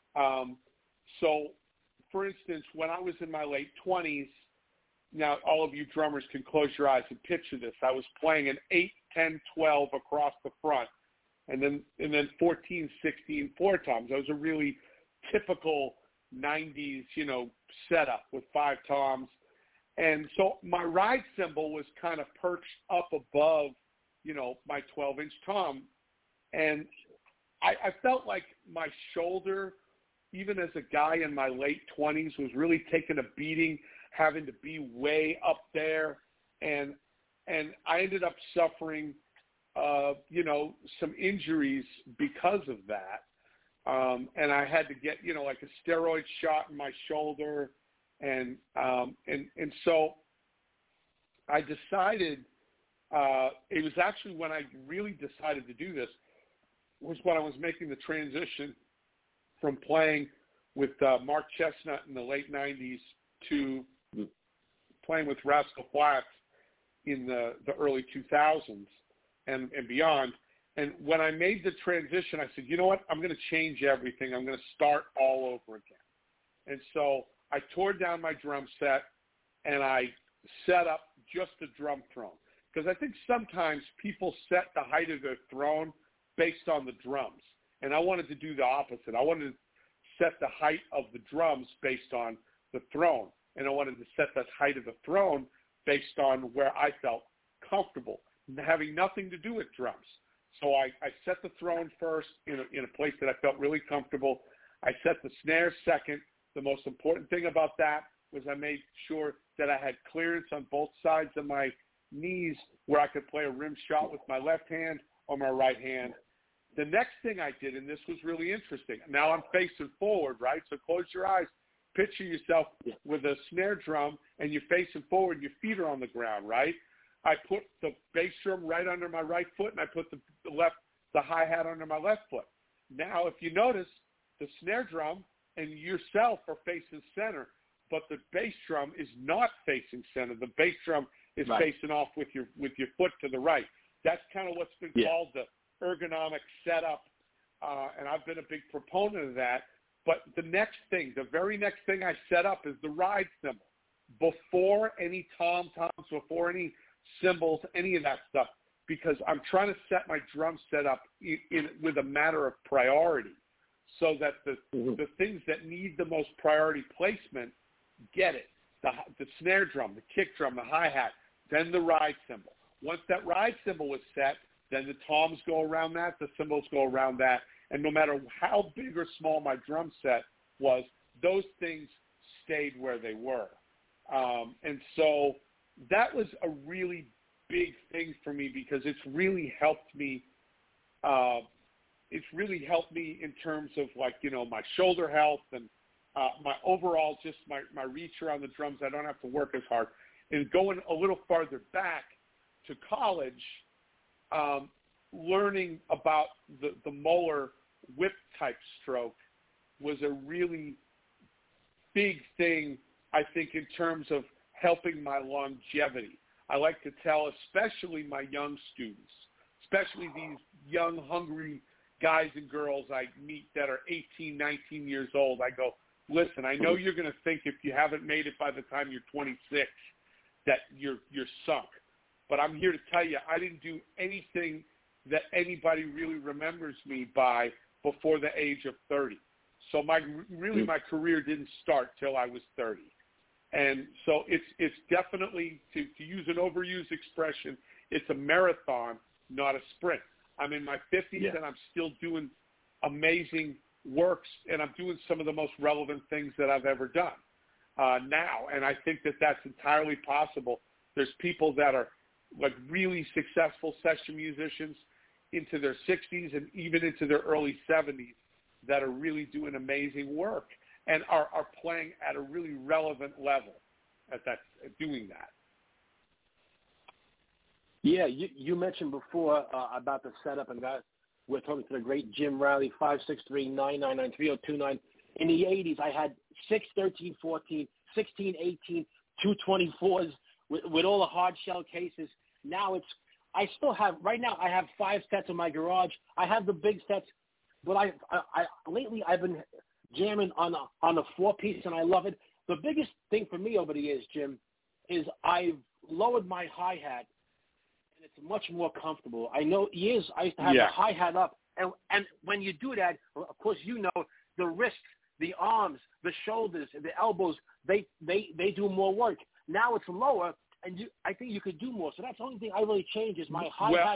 So, for instance, when I was in my late 20s, now all of you drummers can close your eyes and picture this. I was playing an 8, 10, 12 across the front, and then 14, 16 four toms. That was a really typical 90s, you know, setup with 5 toms. And so my ride cymbal was kind of perched up above, you know, my 12-inch tom. And I felt like my shoulder, even as a guy in my late 20s, was really taking a beating, having to be way up there. And I ended up suffering, you know, some injuries because of that. And I had to get, you know, like a steroid shot in my shoulder. And so I decided, it was actually when I really decided to do this, was when I was making the transition from playing with Mark Chestnut in the late 90s to playing with Rascal Flatts in the early 2000s and beyond. And when I made the transition, I said, you know what? I'm going to change everything. I'm going to start all over again. And so I tore down my drum set and I set up just a drum throne. Because I think sometimes people set the height of their throne based on the drums. And I wanted to do the opposite. I wanted to set the height of the drums based on the throne. And I wanted to set the height of the throne based on where I felt comfortable, having nothing to do with drums. So I set the throne first in a place that I felt really comfortable. I set the snare second. The most important thing about that was I made sure that I had clearance on both sides of my knees where I could play a rim shot with my left hand or my right hand. The next thing I did, and this was really interesting, now I'm facing forward, right? So close your eyes. Picture yourself with a snare drum and you're facing forward, your feet are on the ground, right? I put the bass drum right under my right foot and I put the hi-hat under my left foot. Now, if you notice, the snare drum and yourself are facing center, but the bass drum is not facing center. The bass drum is facing off with your foot to the right. That's kind of what's been called the ergonomic setup, and I've been a big proponent of that. But the very next thing I set up is the ride cymbal. Before any tom-toms, before any cymbals, any of that stuff, because I'm trying to set my drum set up with a matter of priority so that the things that need the most priority placement get it. The snare drum, the kick drum, the hi-hat, then the ride cymbal. Once that ride cymbal was set, then the toms go around that, the cymbals go around that, and no matter how big or small my drum set was, those things stayed where they were. And so that was a really big thing for me because it's really helped me. It's really helped me in terms of my shoulder health and my overall just my reach around the drums. I don't have to work as hard. And going a little farther back to college, learning about the Moeller whip type stroke was a really big thing, I think, in terms of helping my longevity. I like to tell especially my young students, especially these young, hungry guys and girls I meet that are 18, 19 years old, I go, listen, I know you're going to think if you haven't made it by the time you're 26 that you're sunk. But I'm here to tell you I didn't do anything that anybody really remembers me by before the age of 30. So my career didn't start till I was 30. And so it's definitely, to use an overused expression, it's a marathon, not a sprint. I'm in my 50s and I'm still doing amazing works, and I'm doing some of the most relevant things that I've ever done now. And I think that that's entirely possible. There's people that are really successful session musicians into their 60s and even into their early 70s that are really doing amazing work and are playing at a really relevant level at doing that. Yeah, you mentioned before about the setup, and that we're talking to the great Jim Riley, 563-999-3029. In the 80s, I had 6, 13, 14, 16, 18, 224s with all the hard shell cases. Now I have 5 sets in my garage. I have the big sets, but lately I've been jamming on the 4-piece, and I love it. The biggest thing for me over the years, Jim, is I've lowered my hi-hat, and it's much more comfortable. I know years I used to have the hi-hat up, and when you do that, of course, the wrists, the arms, the shoulders, the elbows, they do more work. Now it's lower, and I think you could do more. So that's the only thing I really changed is my hi-hat.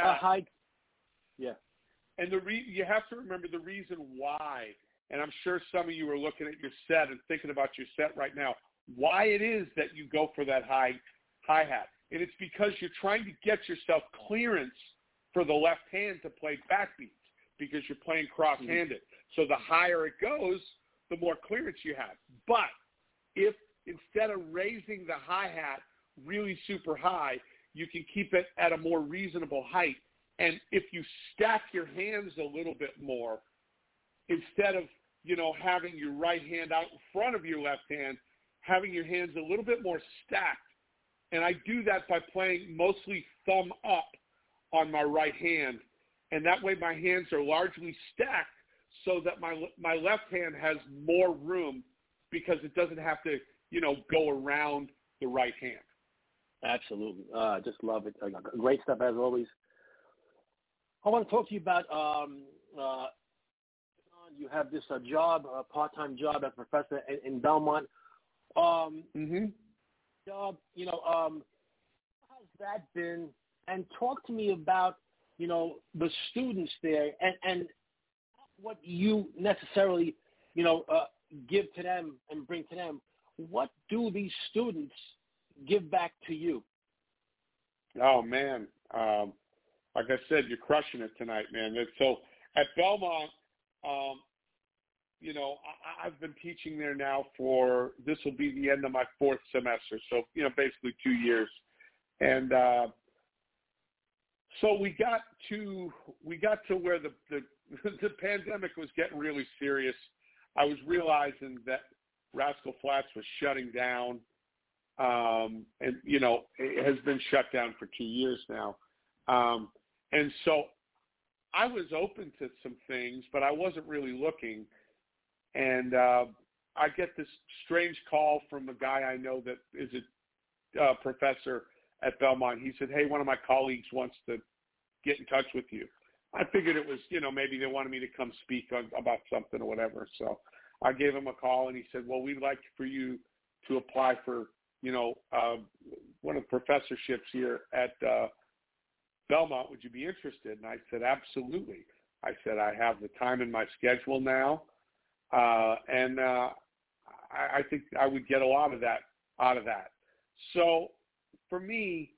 And you have to remember the reason why, and I'm sure some of you are looking at your set and thinking about your set right now, why it is that you go for that hi-hat. And it's because you're trying to get yourself clearance for the left hand to play backbeats because you're playing cross-handed. So the higher it goes, the more clearance you have. But if instead of raising the hi-hat really super high, you can keep it at a more reasonable height. And if you stack your hands a little bit more, instead of having your right hand out in front of your left hand, having your hands a little bit more stacked. And I do that by playing mostly thumb up on my right hand. And that way my hands are largely stacked so that my left hand has more room because it doesn't have to, go around the right hand. Absolutely. Just love it. Great stuff as always. I want to talk to you about you have this job, a part-time job as a professor in Belmont. Job, how has that been? And talk to me about, the students there and what you necessarily, give to them and bring to them. What do these students give back to you? Oh, man. Like I said, you're crushing it tonight, man. So at Belmont, I've been teaching there now this will be the end of my fourth semester. So, basically 2 years. And so we got to where the pandemic was getting really serious. I was realizing that Rascal Flatts was shutting down. And, it has been shut down for 2 years now. And so I was open to some things, but I wasn't really looking. And I get this strange call from a guy I know that is a professor at Belmont. He said, hey, one of my colleagues wants to get in touch with you. I figured it was, maybe they wanted me to come speak about something or whatever. So I gave him a call, and he said, well, we'd like for you to apply for, one of the professorships here at Belmont. Would you be interested? And I said, absolutely. I said, I have the time in my schedule now. And I think I would get a lot of that out of that. So for me,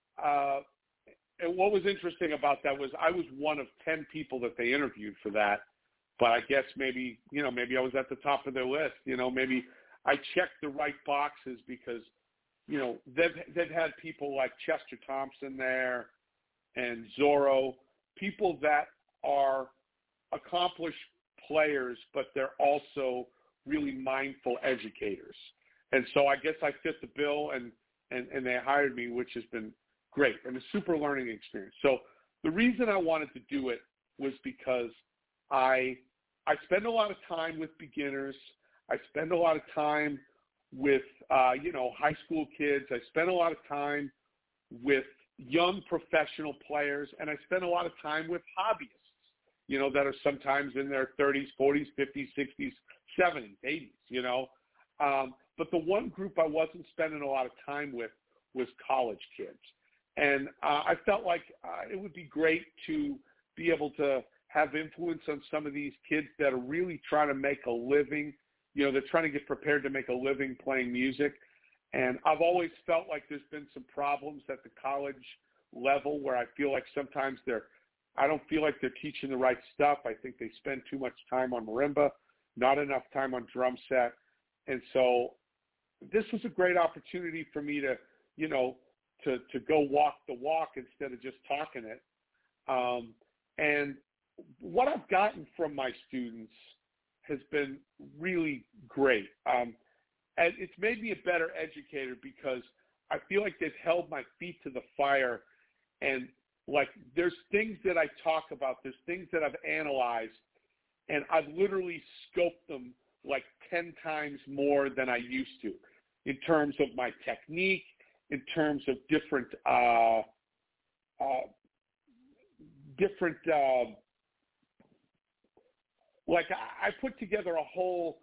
and what was interesting about that was I was one of 10 people that they interviewed for that. But I guess maybe I was at the top of their list. Maybe I checked the right boxes because, they've had people like Chester Thompson there and Zorro, people that are accomplished players, but they're also really mindful educators. And so I guess I fit the bill, and they hired me, which has been great and a super learning experience. So the reason I wanted to do it was because I spend a lot of time with beginners. I spend a lot of time with, high school kids. I spend a lot of time with young professional players, and I spend a lot of time with hobbyists, that are sometimes in their 30s, 40s, 50s, 60s, 70s, 80s, But the one group I wasn't spending a lot of time with was college kids. And I felt like it would be great to be able to have influence on some of these kids that are really trying to make a living. They're trying to get prepared to make a living playing music. And I've always felt like there's been some problems at the college level where I feel like sometimes I don't feel like they're teaching the right stuff. I think they spend too much time on marimba, not enough time on drum set. And so this was a great opportunity for me to go walk the walk instead of just talking it. And what I've gotten from my students has been really great. And it's made me a better educator because I feel like they've held my feet to the fire. And like there's things that I talk about, there's things that I've analyzed, and I've literally scoped them like 10 times more than I used to in terms of my technique, in terms of different like I put together a whole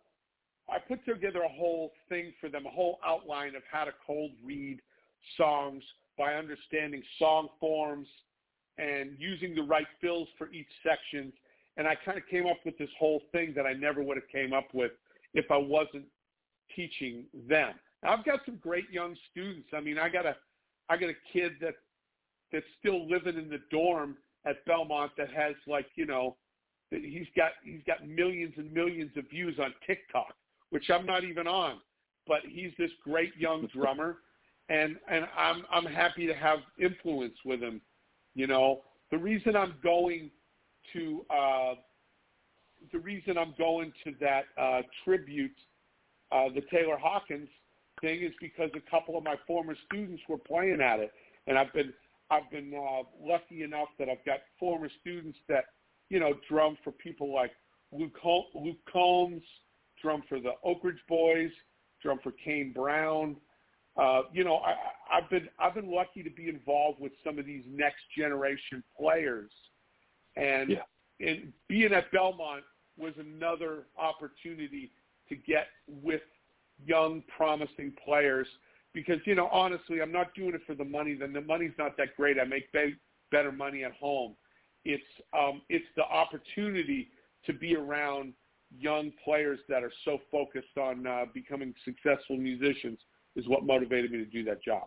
thing for them, a whole outline of how to cold read songs by understanding song forms and using the right fills for each section. And I kind of came up with this whole thing that I never would have came up with if I wasn't teaching them. Now, I've got some great young students. I mean, I got a kid that's still living in the dorm at Belmont that has he's got millions and millions of views on TikTok, which I'm not even on. But he's this great young drummer, and I'm happy to have influence with him. The reason I'm going to the reason I'm going to that tribute, the Taylor Hawkins thing, is because a couple of my former students were playing at it, and I've been lucky enough that I've got former students that, you know, drum for people like Luke Combs, drum for the Oak Ridge Boys, drum for Kane Brown. You know, I've been lucky to be involved with some of these next generation players, and being at Belmont was another opportunity to get with young, promising players. Because, you know, honestly, I'm not doing it for the money. Then the money's not that great. I make better money at home. It's the opportunity to be around young players that are so focused on becoming successful musicians is what motivated me to do that job.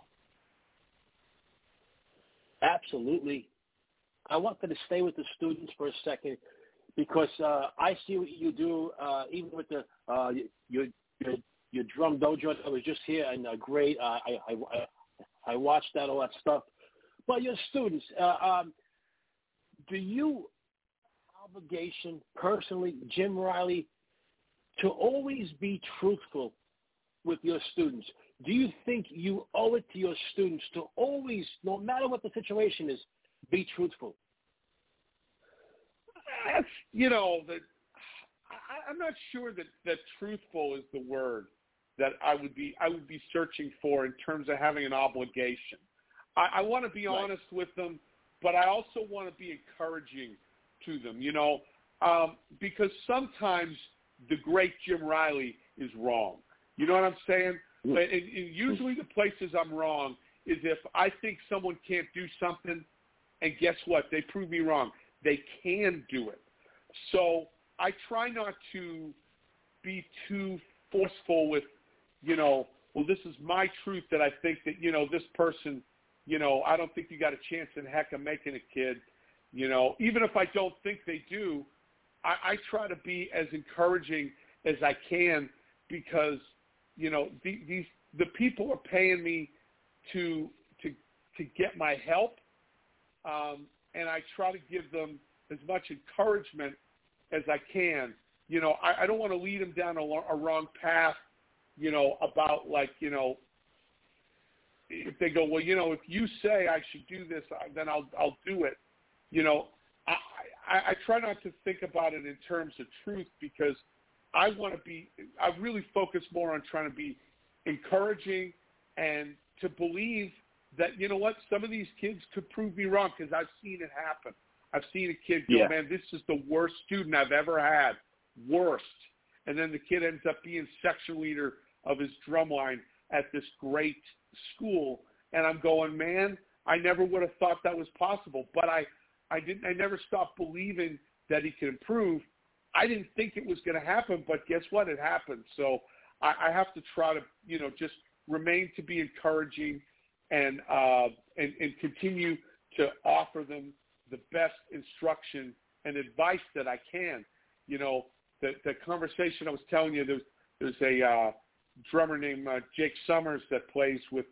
Absolutely. I wanted to stay with the students for a second because I see what you do, even with the your drum dojo that was just here, and great. I watched that, all that stuff. But your students, do you obligation personally, Jim Riley, to always be truthful with your students? Do you think you owe it to your students to always, no matter what the situation is, be truthful? That's, you know, I'm not sure that truthful is the word that I would be searching for in terms of having an obligation. I want to be honest with them, but I also want to be encouraging to them, you know, because sometimes the great Jim Riley is wrong. You know what I'm saying? And usually the places I'm wrong is if I think someone can't do something, and guess what? They prove me wrong. They can do it. So I try not to be too forceful with, you know, well, this is my truth that I think that, you know, this person, you know, I don't think you got a chance in heck of making a kid, you know, even if I don't think they do, I try to be as encouraging as I can because, you know, the people are paying me to get my help, and I try to give them as much encouragement as I can. You know, I don't want to lead them down a wrong path, you know, about like, you know, if they go, well, you know, if you say I should do this, then I'll do it. You know, I try not to think about it in terms of truth because I really focus more on trying to be encouraging and to believe that, you know what, some of these kids could prove me wrong because I've seen it happen. I've seen a kid go, man, this is the worst student I've ever had, worst. And then the kid ends up being section leader of his drumline at this great school. And I'm going, man, I never would have thought that was possible. But I never stopped believing that he could improve. I didn't think it was going to happen, but guess what? It happened. So I have to try to, you know, just remain to be encouraging and continue to offer them the best instruction and advice that I can. You know, the conversation I was telling you, there's a drummer named Jake Summers that plays with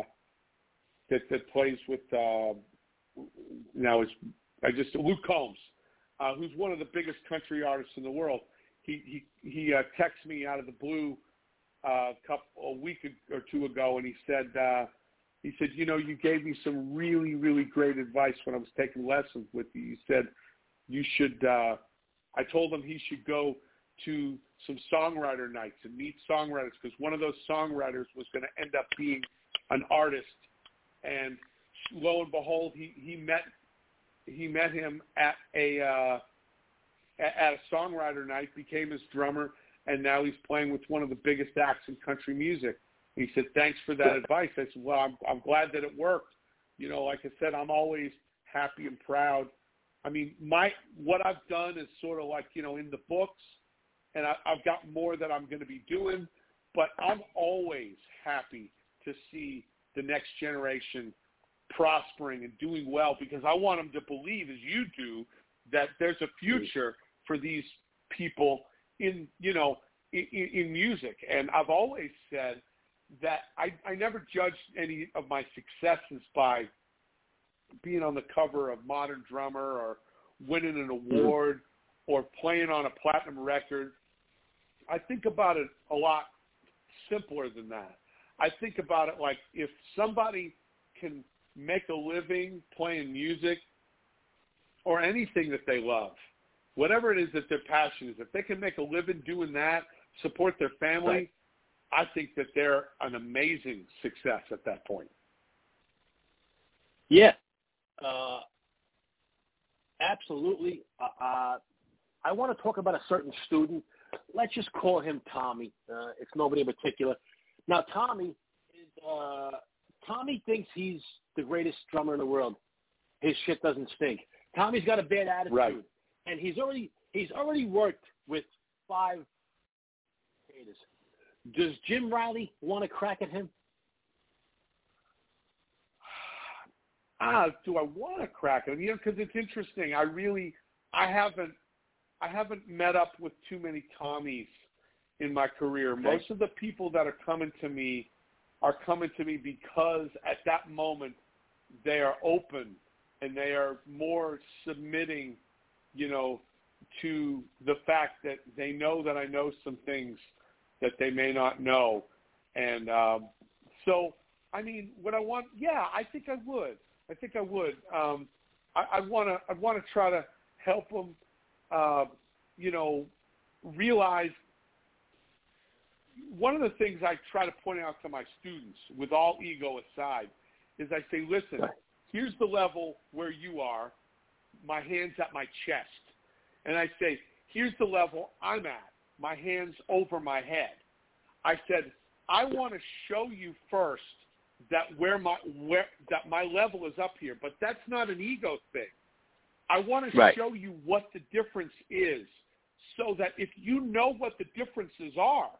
Luke Combs, who's one of the biggest country artists in the world. He texted me out of the blue a week or two ago, and he said, you know, you gave me some really, really great advice when I was taking lessons with you. He said you should. I told him he should go to some songwriter nights and meet songwriters because one of those songwriters was going to end up being an artist. And lo and behold, he met him at a songwriter night, became his drummer, and now he's playing with one of the biggest acts in country music. He said, thanks for that advice. I said, well, I'm glad that it worked. You know, like I said, I'm always happy and proud. I mean, what I've done is sort of like, you know, in the books, and I've got more that I'm going to be doing, but I'm always happy to see the next generation prospering and doing well because I want them to believe, as you do, that there's a future for these people in, you know, in music. And I've always said that I never judged any of my successes by being on the cover of Modern Drummer or winning an award or playing on a platinum record. I think about it a lot simpler than that. I think about it like if somebody can make a living playing music or anything that they love, whatever it is that their passion is, if they can make a living doing that, support their family, right. I think that they're an amazing success at that point. Yeah, absolutely. I want to talk about a certain student. Let's just call him Tommy. It's nobody in particular. Now, Tommy thinks he's the greatest drummer in the world. His shit doesn't stink. Tommy's got a bad attitude, right. And he's already worked with 5 haters. Does Jim Riley want to crack at him? Do I want to crack at him? You know, because it's interesting. I haven't met up with too many Tommies in my career. Okay. Most of the people that are coming to me because at that moment they are open and they are more submitting, you know, to the fact that they know that I know some things that they may not know. And so, I mean, would I want? Yeah, I think I would. I want to try to help them, you know, realize. One of the things I try to point out to my students, with all ego aside, is I say, listen, here's the level where you are, my hands at my chest. And I say, here's the level I'm at, my hands over my head. I said, I want to show you first that that my level is up here, but that's not an ego thing. I want to show you what the difference is, so that if you know what the differences are,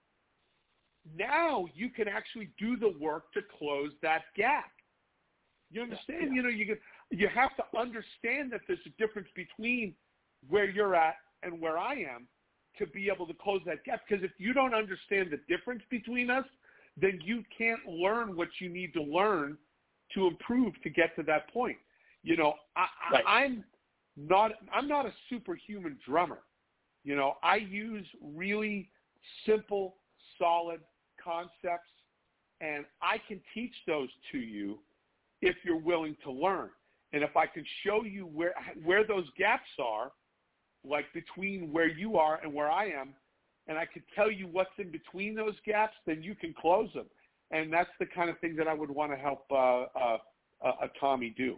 now you can actually do the work to close that gap. You understand? Yeah. You know, you have to understand that there's a difference between where you're at and where I am to be able to close that gap. Because if you don't understand the difference between us, then you can't learn what you need to learn to improve to get to that point. You know, I'm not a superhuman drummer. You know, I use really simple, solid concepts, and I can teach those to you if you're willing to learn. And if I can show you where those gaps are, like between where you are and where I am, and I could tell you what's in between those gaps, then you can close them. And that's the kind of thing that I would want to help a Tommy do.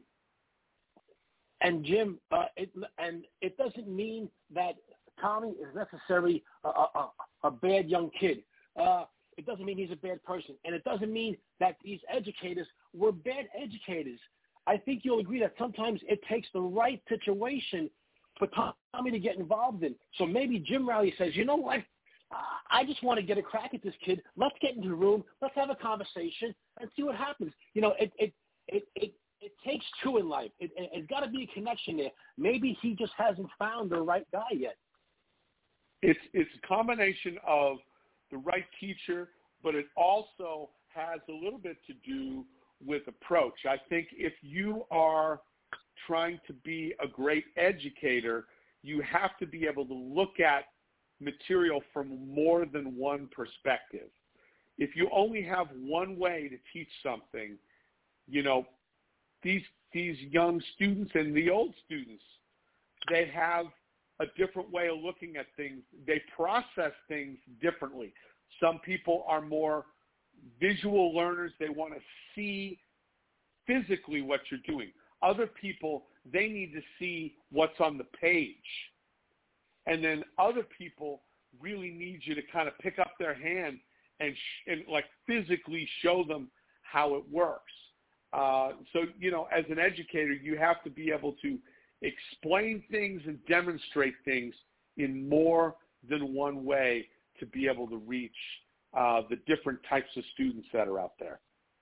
And Jim, it doesn't mean that Tommy is necessarily a bad young kid. It doesn't mean he's a bad person. And it doesn't mean that these educators were bad educators. I think you'll agree that sometimes it takes the right situation for Tommy to get involved in. So maybe Jim Riley says, you know what? I just want to get a crack at this kid. Let's get into the room. Let's have a conversation and see what happens. You know, it takes two in life. It's got to be a connection there. Maybe he just hasn't found the right guy yet. It's a combination of the right teacher, but it also has a little bit to do with approach. I think if you are trying to be a great educator, you have to be able to look at material from more than one perspective. If you only have one way to teach something, you know, these young students and the old students, they have a different way of looking at things. They process things differently. Some people are more visual learners. They want to see physically what you're doing. Other people, they need to see what's on the page. And then other people really need you to kind of pick up their hand and like physically show them how it works. So, you know, as an educator, you have to be able to explain things and demonstrate things in more than one way to be able to reach the different types of students that are out there.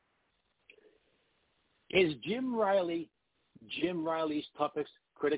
Is Jim Riley's toughest critic?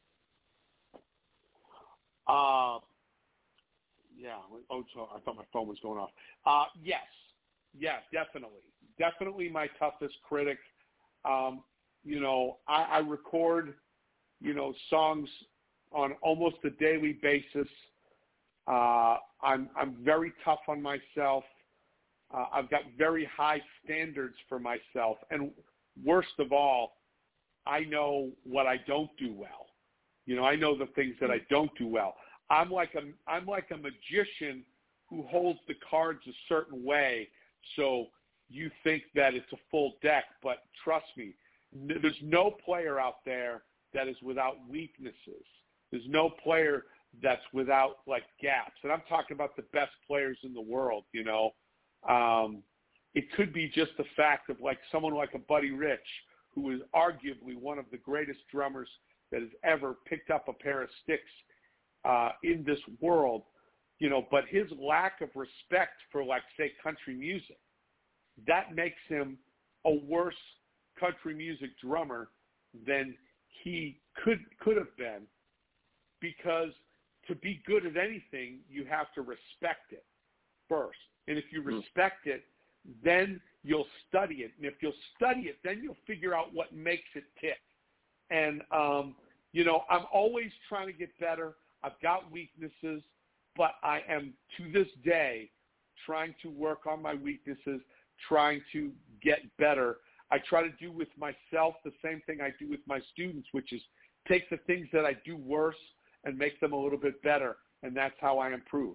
Yeah. Oh, I thought my phone was going off. Yes. Yeah, definitely. Definitely my toughest critic. You know, I record, you know, songs on almost a daily basis. I'm very tough on myself. I've got very high standards for myself. And worst of all, I know what I don't do well. I know the things that I don't do well. I'm like a magician who holds the cards a certain way, so you think that it's a full deck. But trust me, there's no player out there that is without weaknesses. There's no player that's without gaps. And I'm talking about the best players in the world. It could be just the fact of someone like a Buddy Rich, who is arguably one of the greatest drummers that has ever picked up a pair of sticks in this world, but his lack of respect for, say, country music, that makes him a worse country music drummer than he could have been, because to be good at anything, you have to respect it first. And if you respect it, then you'll study it. And if you'll study it, then you'll figure out what makes it tick. And, I'm always trying to get better. I've got weaknesses, but I am, to this day, trying to work on my weaknesses, trying to get better. I try to do with myself the same thing I do with my students, which is take the things that I do worse and make them a little bit better, and that's how I improve.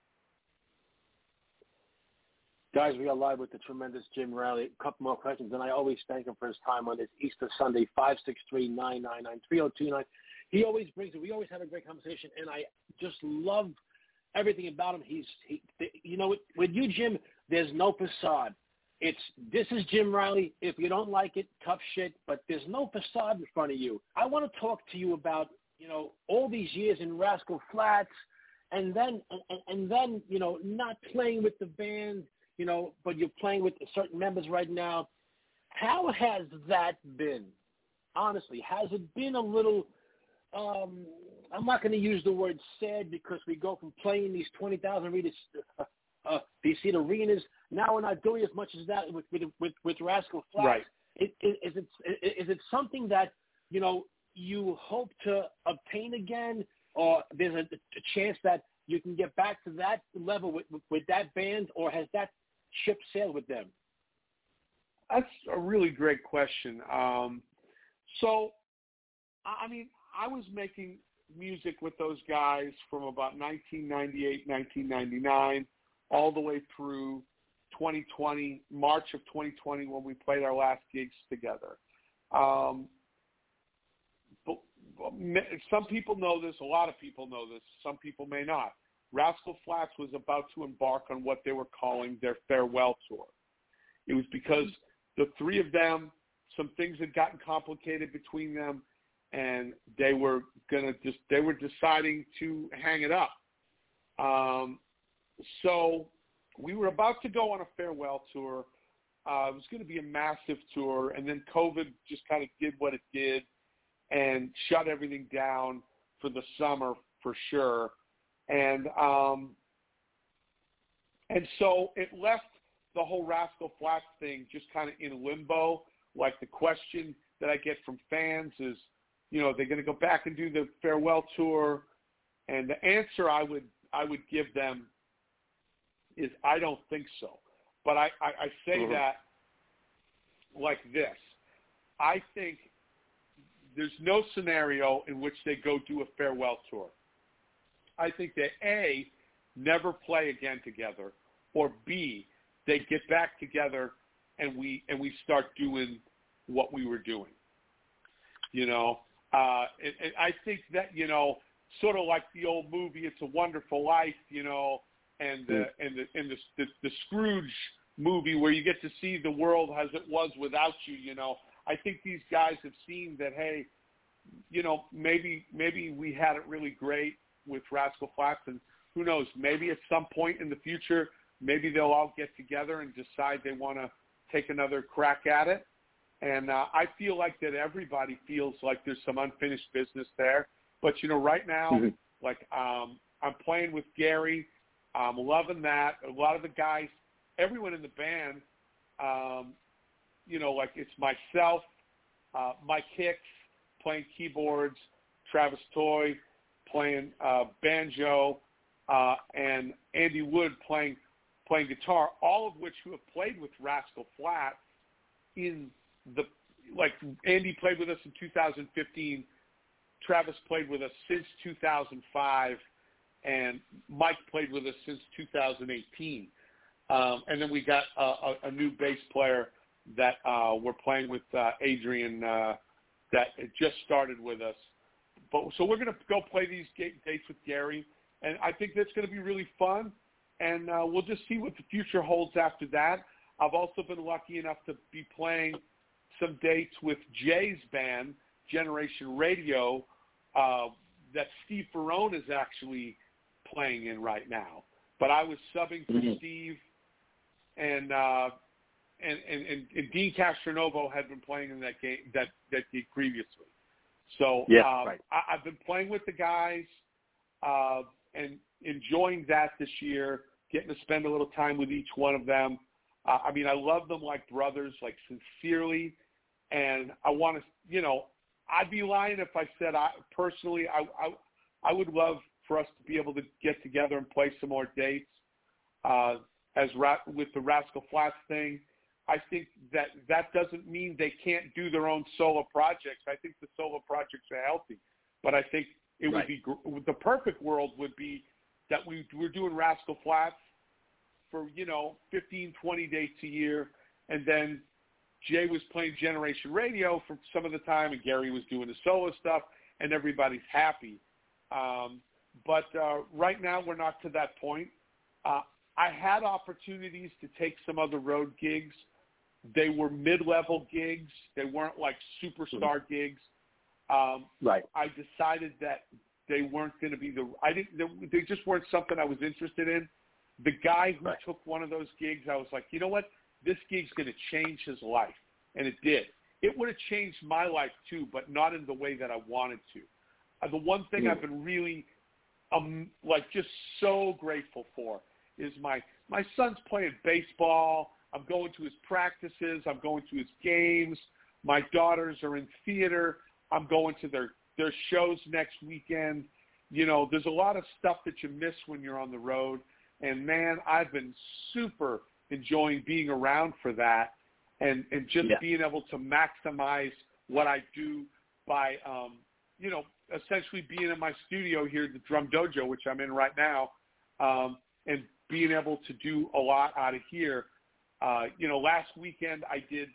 Guys, we are live with the tremendous Jim Riley. A couple more questions, and I always thank him for his time on this Easter Sunday, 563-999-3029. He always brings it. We always have a great conversation, and I just love everything about him. With you, Jim, there's no facade. This is Jim Riley. If you don't like it, tough shit, but there's no facade in front of you. I want to talk to you about, all these years in Rascal Flatts, and then, not playing with the band, but you're playing with certain members right now. How has that been? Honestly, has it been a little, I'm not going to use the word sad, because we go from playing these 20,000 these seat arenas. Now we're not doing as much as that with Rascal Flatts. Right. Is it something that, you hope to obtain again, or there's a chance that you can get back to that level with that band, or has that ship sailed with them? That's a really great question. I was making music with those guys from about 1998, 1999, all the way through 2020, March of 2020, when we played our last gigs together. But some people know this, a lot of people know this, some people may not. Rascal Flatts was about to embark on what they were calling their farewell tour. It was because the three of them, some things had gotten complicated between them, and they were deciding to hang it up. So we were about to go on a farewell tour. It was going to be a massive tour, and then COVID just kind of did what it did and shut everything down for the summer for sure. And so it left the whole Rascal Flatts thing just kind of in limbo. Like, the question that I get from fans is, they're going to go back and do the farewell tour, and the answer I would give them is I don't think so. But I say that like this. I think there's no scenario in which they go do a farewell tour. I think that A, never play again together, or B, they get back together and we start doing what we were doing. And I think that, sort of like the old movie It's a Wonderful Life, and the Scrooge movie where you get to see the world as it was without you. I think these guys have seen that, hey, maybe we had it really great with Rascal Flatts, and who knows, maybe at some point in the future, maybe they'll all get together and decide they want to take another crack at it. And I feel like that everybody feels like there's some unfinished business there. But, right now, I'm playing with Gary. I'm loving that. A lot of the guys, everyone in the band, it's myself, Mike Hicks playing keyboards, Travis Toy, playing banjo, and Andy Wood playing guitar, all of which who have played with Rascal Flatts Andy played with us in 2015, Travis played with us since 2005, and Mike played with us since 2018. And then we got a new bass player that we're playing with, Adrian, that just started with us. So we're going to go play these dates with Gary, and I think that's going to be really fun, and we'll just see what the future holds after that. I've also been lucky enough to be playing some dates with Jay's band, Generation Radio, that Steve Ferrone is actually playing in right now. But I was subbing for Steve, and Dean Castronovo had been playing in that game that gig previously. So I've been playing with the guys and enjoying that this year, getting to spend a little time with each one of them. I mean, I love them like brothers, like sincerely, and I want to, I'd be lying if I said personally I would love for us to be able to get together and play some more dates with the Rascal Flatts thing. I think that doesn't mean they can't do their own solo projects. I think the solo projects are healthy, but I think it would be the perfect world would be that we're doing Rascal Flatts for 15, 20 dates a year, and then Jay was playing Generation Radio for some of the time, and Gary was doing the solo stuff, and everybody's happy. But right now we're not to that point. I had opportunities to take some other road gigs. They were mid-level gigs. They weren't like superstar gigs. I decided that they weren't going to be they just weren't something I was interested in. The guy who took one of those gigs, I was like, you know what? This gig's going to change his life. And it did. It would have changed my life too, but not in the way that I wanted to. The one thing I've been really just so grateful for is my son's playing baseball. I'm going to his practices. I'm going to his games. My daughters are in theater. I'm going to their shows next weekend. There's a lot of stuff that you miss when you're on the road. And, man, I've been super enjoying being around for that and just being able to maximize what I do by, essentially being in my studio here at the Drum Dojo, which I'm in right now, and being able to do a lot out of here. Last weekend I did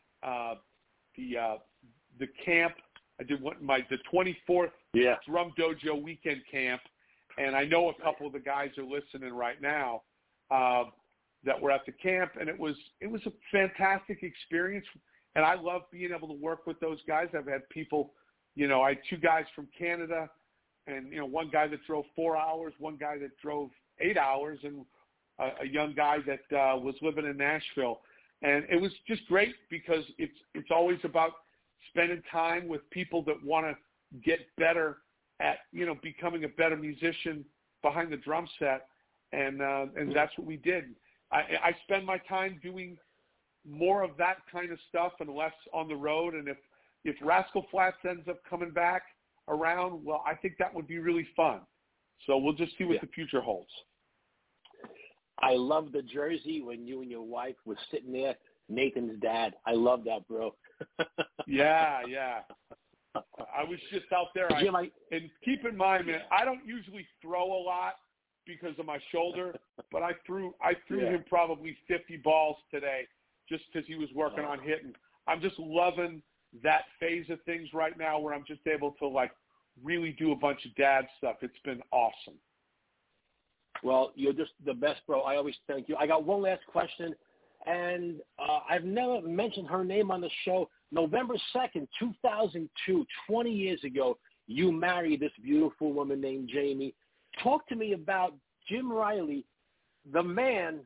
the camp. I did the 24th Drum Dojo weekend camp, and I know a couple of the guys are listening right now that were at the camp, and it was a fantastic experience, and I love being able to work with those guys. I've had people, I had two guys from Canada, and one guy that drove 4 hours, one guy that drove 8 hours, and a young guy that was living in Nashville. And it was just great because it's always about spending time with people that want to get better at, becoming a better musician behind the drum set. And that's what we did. I spend my time doing more of that kind of stuff and less on the road. And if Rascal Flatts ends up coming back around, well, I think that would be really fun. So we'll just see what the future holds. I love the jersey when you and your wife were sitting there, Nathan's dad. I love that, bro. Yeah. I was just out there. Jim, and keep in mind, man, I don't usually throw a lot because of my shoulder, but I threw him probably 50 balls today just because he was working on hitting. I'm just loving that phase of things right now where I'm just able to, really do a bunch of dad stuff. It's been awesome. Well, you're just the best, bro. I always thank you. I got one last question, and I've never mentioned her name on the show. November 2nd, 2002, 20 years ago, you married this beautiful woman named Jamie. Talk to me about Jim Riley, the man,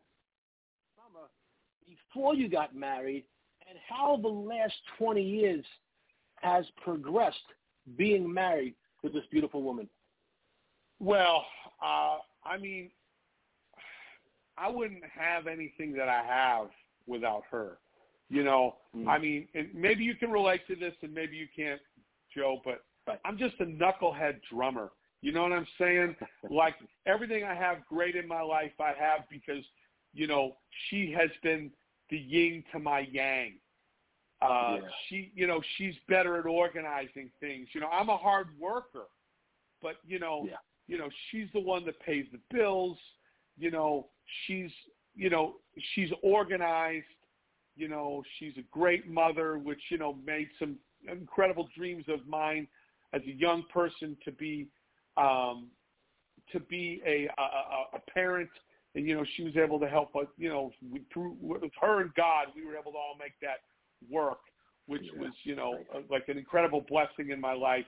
before you got married, and how the last 20 years has progressed being married to this beautiful woman. Well, I mean, I wouldn't have anything that I have without her. I mean, and maybe you can relate to this and maybe you can't, Joe, but I'm just a knucklehead drummer. You know what I'm saying? Like, everything I have great in my life, I have because, you know, she has been the yin to my yang. She, you know, she's better at organizing things. You know, I'm a hard worker, but, you know, she's the one that pays the bills. You know, she's organized. You know, she's a great mother, which, you know, made some incredible dreams of mine as a young person to be a parent. And, you know, she was able to help us, you know, through with her and God, we were able to all make that work, which was, you know, like an incredible blessing in my life.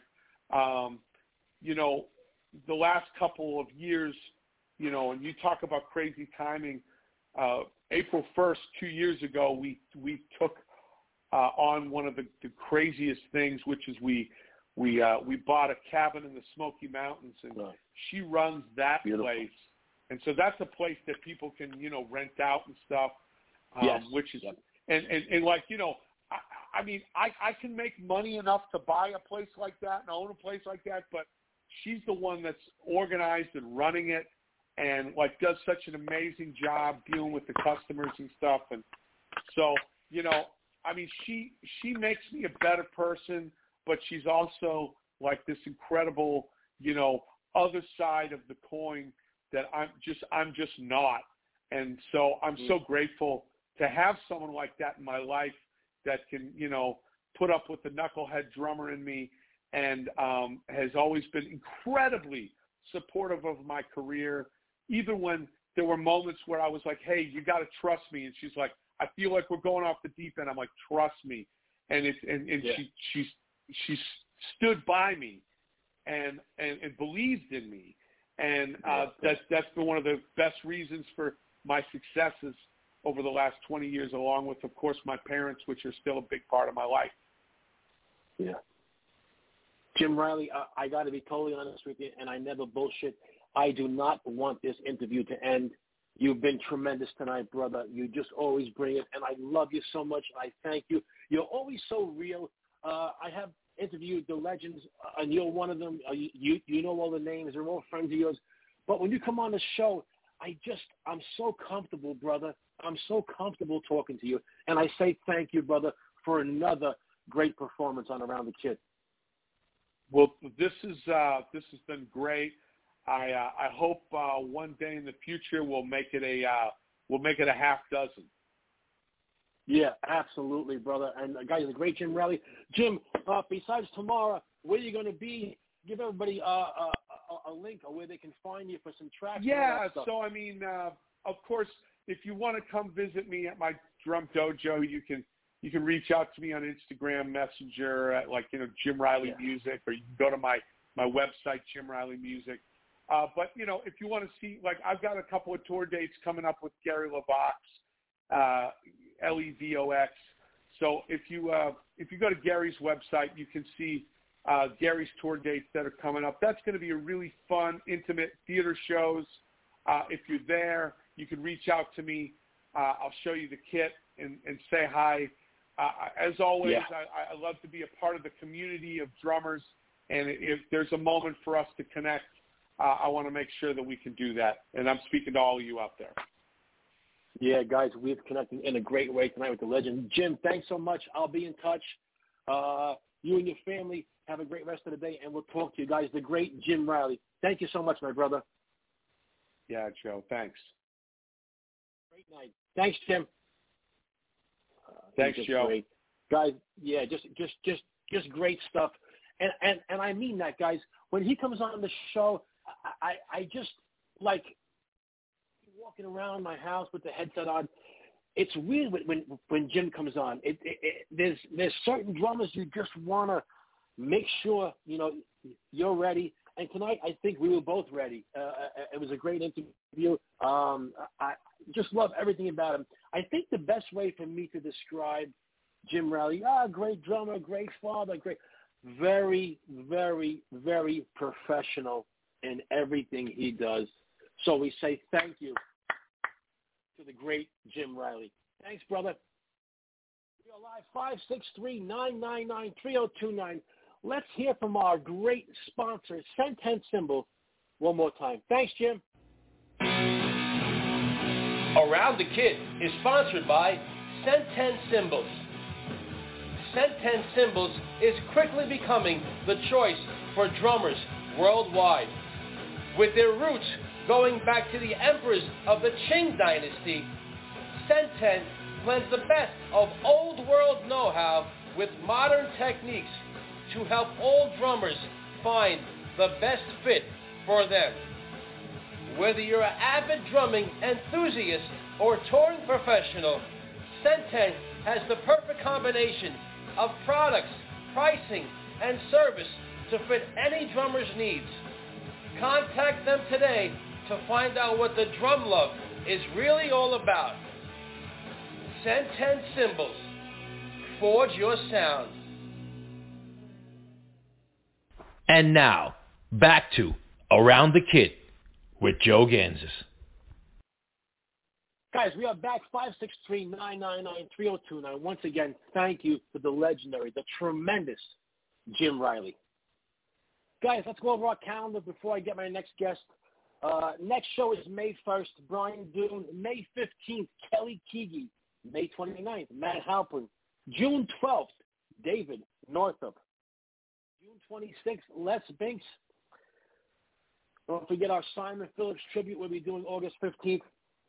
You know, the last couple of years, you know, and you talk about crazy timing, April 1st, 2 years ago, we took on one of the craziest things, which is we bought a cabin in the Smoky Mountains, and she runs that place. And so that's a place that people can, you know, rent out and stuff, which is, and like, you know, I mean, I can make money enough to buy a place like that and own a place like that, but she's the one that's organized and running it and, like, does such an amazing job dealing with the customers and stuff. And so, you know, I mean, she makes me a better person, but she's also, like, this incredible, you know, other side of the coin that I'm just not. And so I'm so grateful to have someone like that in my life that can, you know, put up with the knucklehead drummer in me and has always been incredibly supportive of my career, even when there were moments where I was like, hey, you got to trust me. And she's like, I feel like we're going off the deep end. I'm like, trust me. And she stood by me and believed in me. And that's been one of the best reasons for my successes over the last 20 years, along with, of course, my parents, which are still a big part of my life. Yeah. Jim Riley, I got to be totally honest with you, and I never bullshit. I do not want this interview to end. You've been tremendous tonight, brother. You just always bring it, and I love you so much. I thank you. You're always so real. I have interviewed the legends, and you're one of them. You know all the names. They're all friends of yours. But when you come on the show, I'm so comfortable, brother. I'm so comfortable talking to you. And I say thank you, brother, for another great performance on Around the Kid. Well, this has been great. I hope one day in the future we'll make it a half dozen. Yeah, absolutely, brother. And guys, the great Jim Riley. Jim, besides tomorrow, where are you going to be? Give everybody a link or where they can find you for some tracks. Yeah, so I mean, of course, if you want to come visit me at my drum dojo, you can reach out to me on Instagram Messenger at, like, you know, Jim Riley Music, or you can go to my website, Jim Riley Music. But, you know, if you want to see, like, I've got a couple of tour dates coming up with Gary LeVox, LEVOX. So if you go to Gary's website, you can see Gary's tour dates that are coming up. That's going to be a really fun, intimate theater shows. If you're there, you can reach out to me. I'll show you the kit and say hi. As always, I love to be a part of the community of drummers, and if there's a moment for us to connect, I want to make sure that we can do that. And I'm speaking to all of you out there. Yeah, guys, we've connected in a great way tonight with the legend. Jim, thanks so much. I'll be in touch. You and your family have a great rest of the day, and we'll talk to you guys. The great Jim Riley. Thank you so much, my brother. Yeah, Joe. Thanks. Great night. Thanks, Jim. Thanks, Joe. Great. Guys, yeah, just great stuff. And I mean that, guys. When he comes on the show, I just, like, walking around my house with the headset on. It's weird when Jim comes on. There's certain drummers you just want to make sure, you know, you're ready. And tonight, I think we were both ready. It was a great interview. I just love everything about him. I think the best way for me to describe Jim Riley, great drummer, great father, great, very, very, very professional in everything he does. So we say thank you to the great Jim Riley. Thanks, brother. We are live, 563-999-3029. let's hear from our great sponsor, Centen Cymbals, one more time. Thanks, Jim. Around the Kit is sponsored by Centen Cymbals. Centen Cymbals is quickly becoming the choice for drummers worldwide. With their roots going back to the emperors of the Qing dynasty, Centen blends the best of old world know-how with modern techniques to help all drummers find the best fit for them. Whether you're an avid drumming enthusiast or touring professional, Centen has the perfect combination of products, pricing, and service to fit any drummer's needs. Contact them today to find out what the drum love is really all about. Centen Cymbals. Forge your sound. And now, back to Around the Kit with Joe Gansas. Guys, we are back, 563-999-3029. Once again, thank you for the legendary, the tremendous Jim Riley. Guys, let's go over our calendar before I get my next guest. Next show is May 1st, Brian Doon. May 15th, Kelly Keagy. May 29th, Matt Halpern. June 12th, David Northup. June 26th, Les Binks. Don't forget our Simon Phillips tribute we'll be doing August 15th.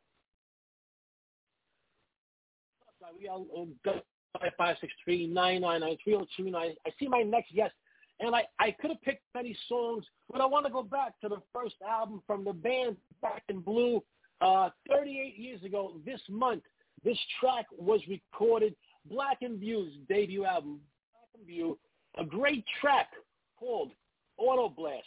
We are 563-999-3029. I see my next guest, and I could have picked many songs, but I want to go back to the first album from the band Back in Blue. 38 years ago this month, this track was recorded. Black and View's debut album, Black and View, a great track called Auto Blast.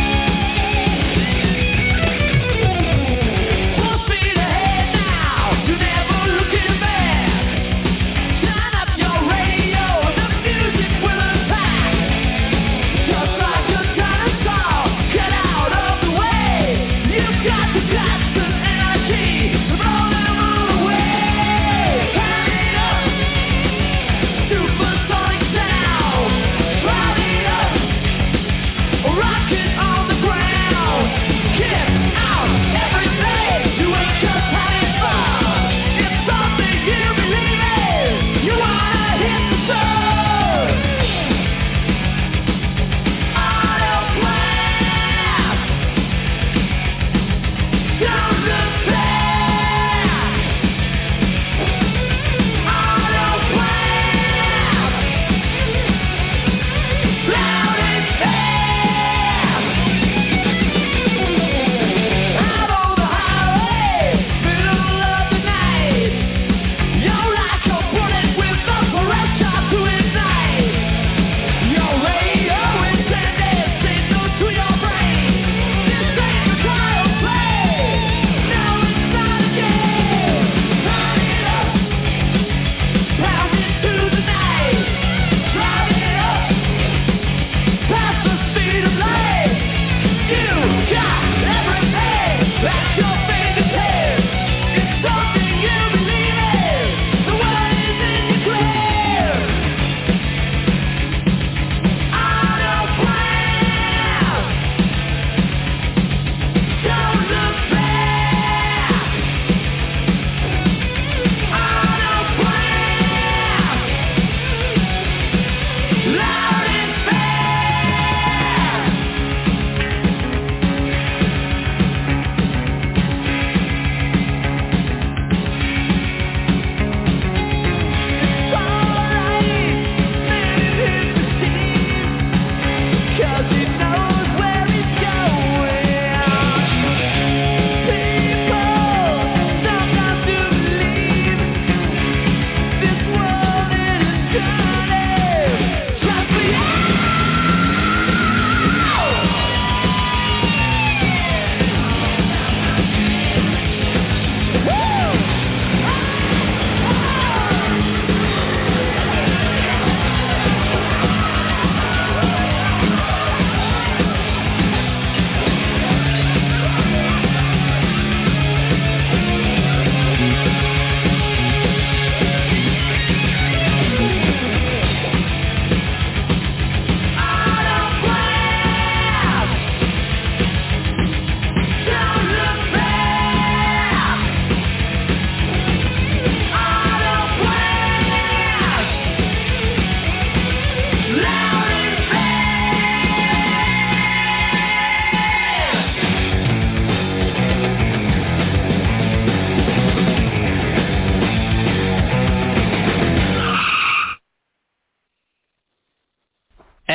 Full speed ahead now.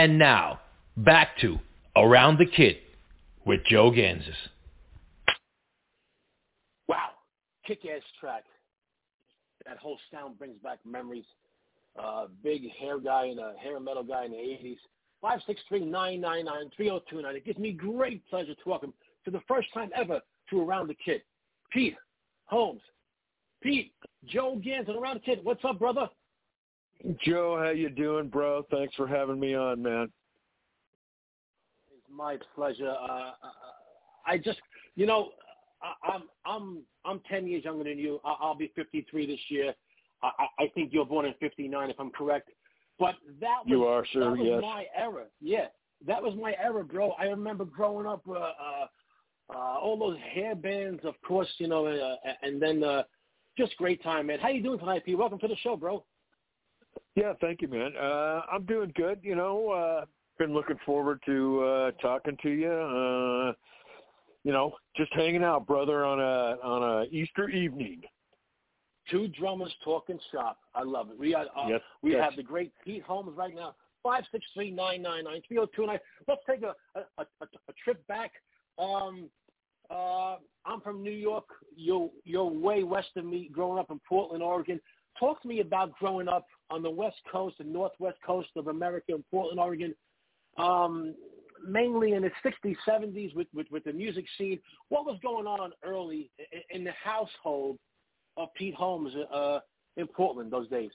And now, back to Around the Kit with Joe Gansas. Wow, kick-ass track. That whole sound brings back memories. Big hair guy and a hair metal guy in the 80s. 563-999-3029. It gives me great pleasure to welcome for the first time ever to Around the Kit, Pete Holmes. Pete, Joe Gansas, Around the Kit. What's up, brother? Joe, how you doing, bro? Thanks for having me on, man. It's my pleasure. I just, I'm 10 years younger than you. I'll be 53 this year. I think you're born in 59, if I'm correct. But that was, you are, sir, that was yes. my era. Yeah, that was my era, bro. I remember growing up, all those hair bands, of course, and then just great time, man. How you doing tonight, Pete? Welcome to the show, bro. Yeah, thank you, man. I'm doing good. Been looking forward to talking to you. Just hanging out, brother, on a Easter evening. Two drummers talking shop. I love it. We have the great Pete Holmes right now. 563-999-3029. Let's take a trip back. I'm from New York. You're way west of me. Growing up in Portland, Oregon. Talk to me about growing up on the west coast and northwest coast of America in Portland, Oregon. Mainly in the 60s, 70s with the music scene. What was going on early in the household of Pete Holmes in Portland those days?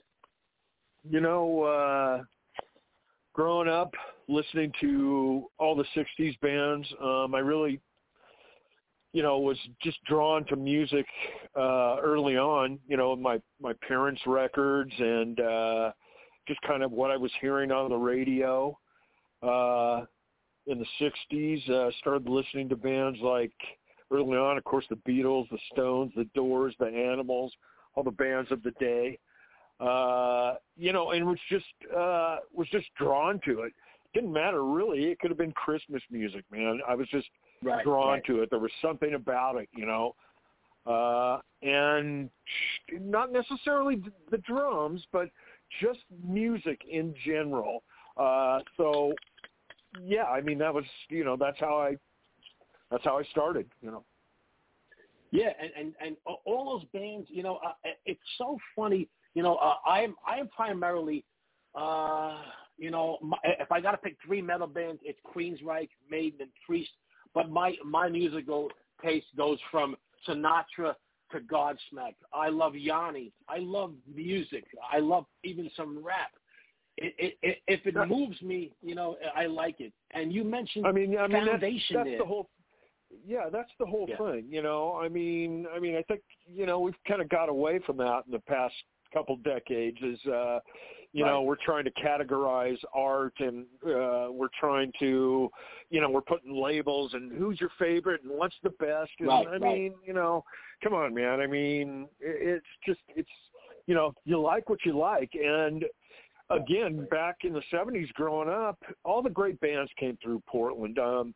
Growing up, listening to all the 60s bands, I really, was just drawn to music early on, my parents' records and just kind of what I was hearing on the radio in the 60s. Started listening to bands like, early on, of course, the Beatles, the Stones, the Doors, the Animals, all the bands of the day, and was just drawn to it. Didn't matter really. It could have been Christmas music, man. I was just drawn to it. There was something about it, and not necessarily the drums, but just music in general. So, yeah, I mean, that was, that's how I started, Yeah, and all those bands, it's so funny. I am primarily, if I got to pick three metal bands, it's Queensryche, Maiden, and Priest. But my musical taste goes from Sinatra to Godsmack. I love Yanni. I love music. I love even some rap. If it moves me, I like it. And you mentioned Foundation that's there. The whole. Yeah, that's the whole thing. I mean, I think we've kind of got away from that in the past couple decades. We're trying to categorize art, and we're trying to, we're putting labels and who's your favorite and what's the best. And, I mean, come on, man. I mean, it's you like what you like, and again, back in the 70s, growing up, all the great bands came through Portland.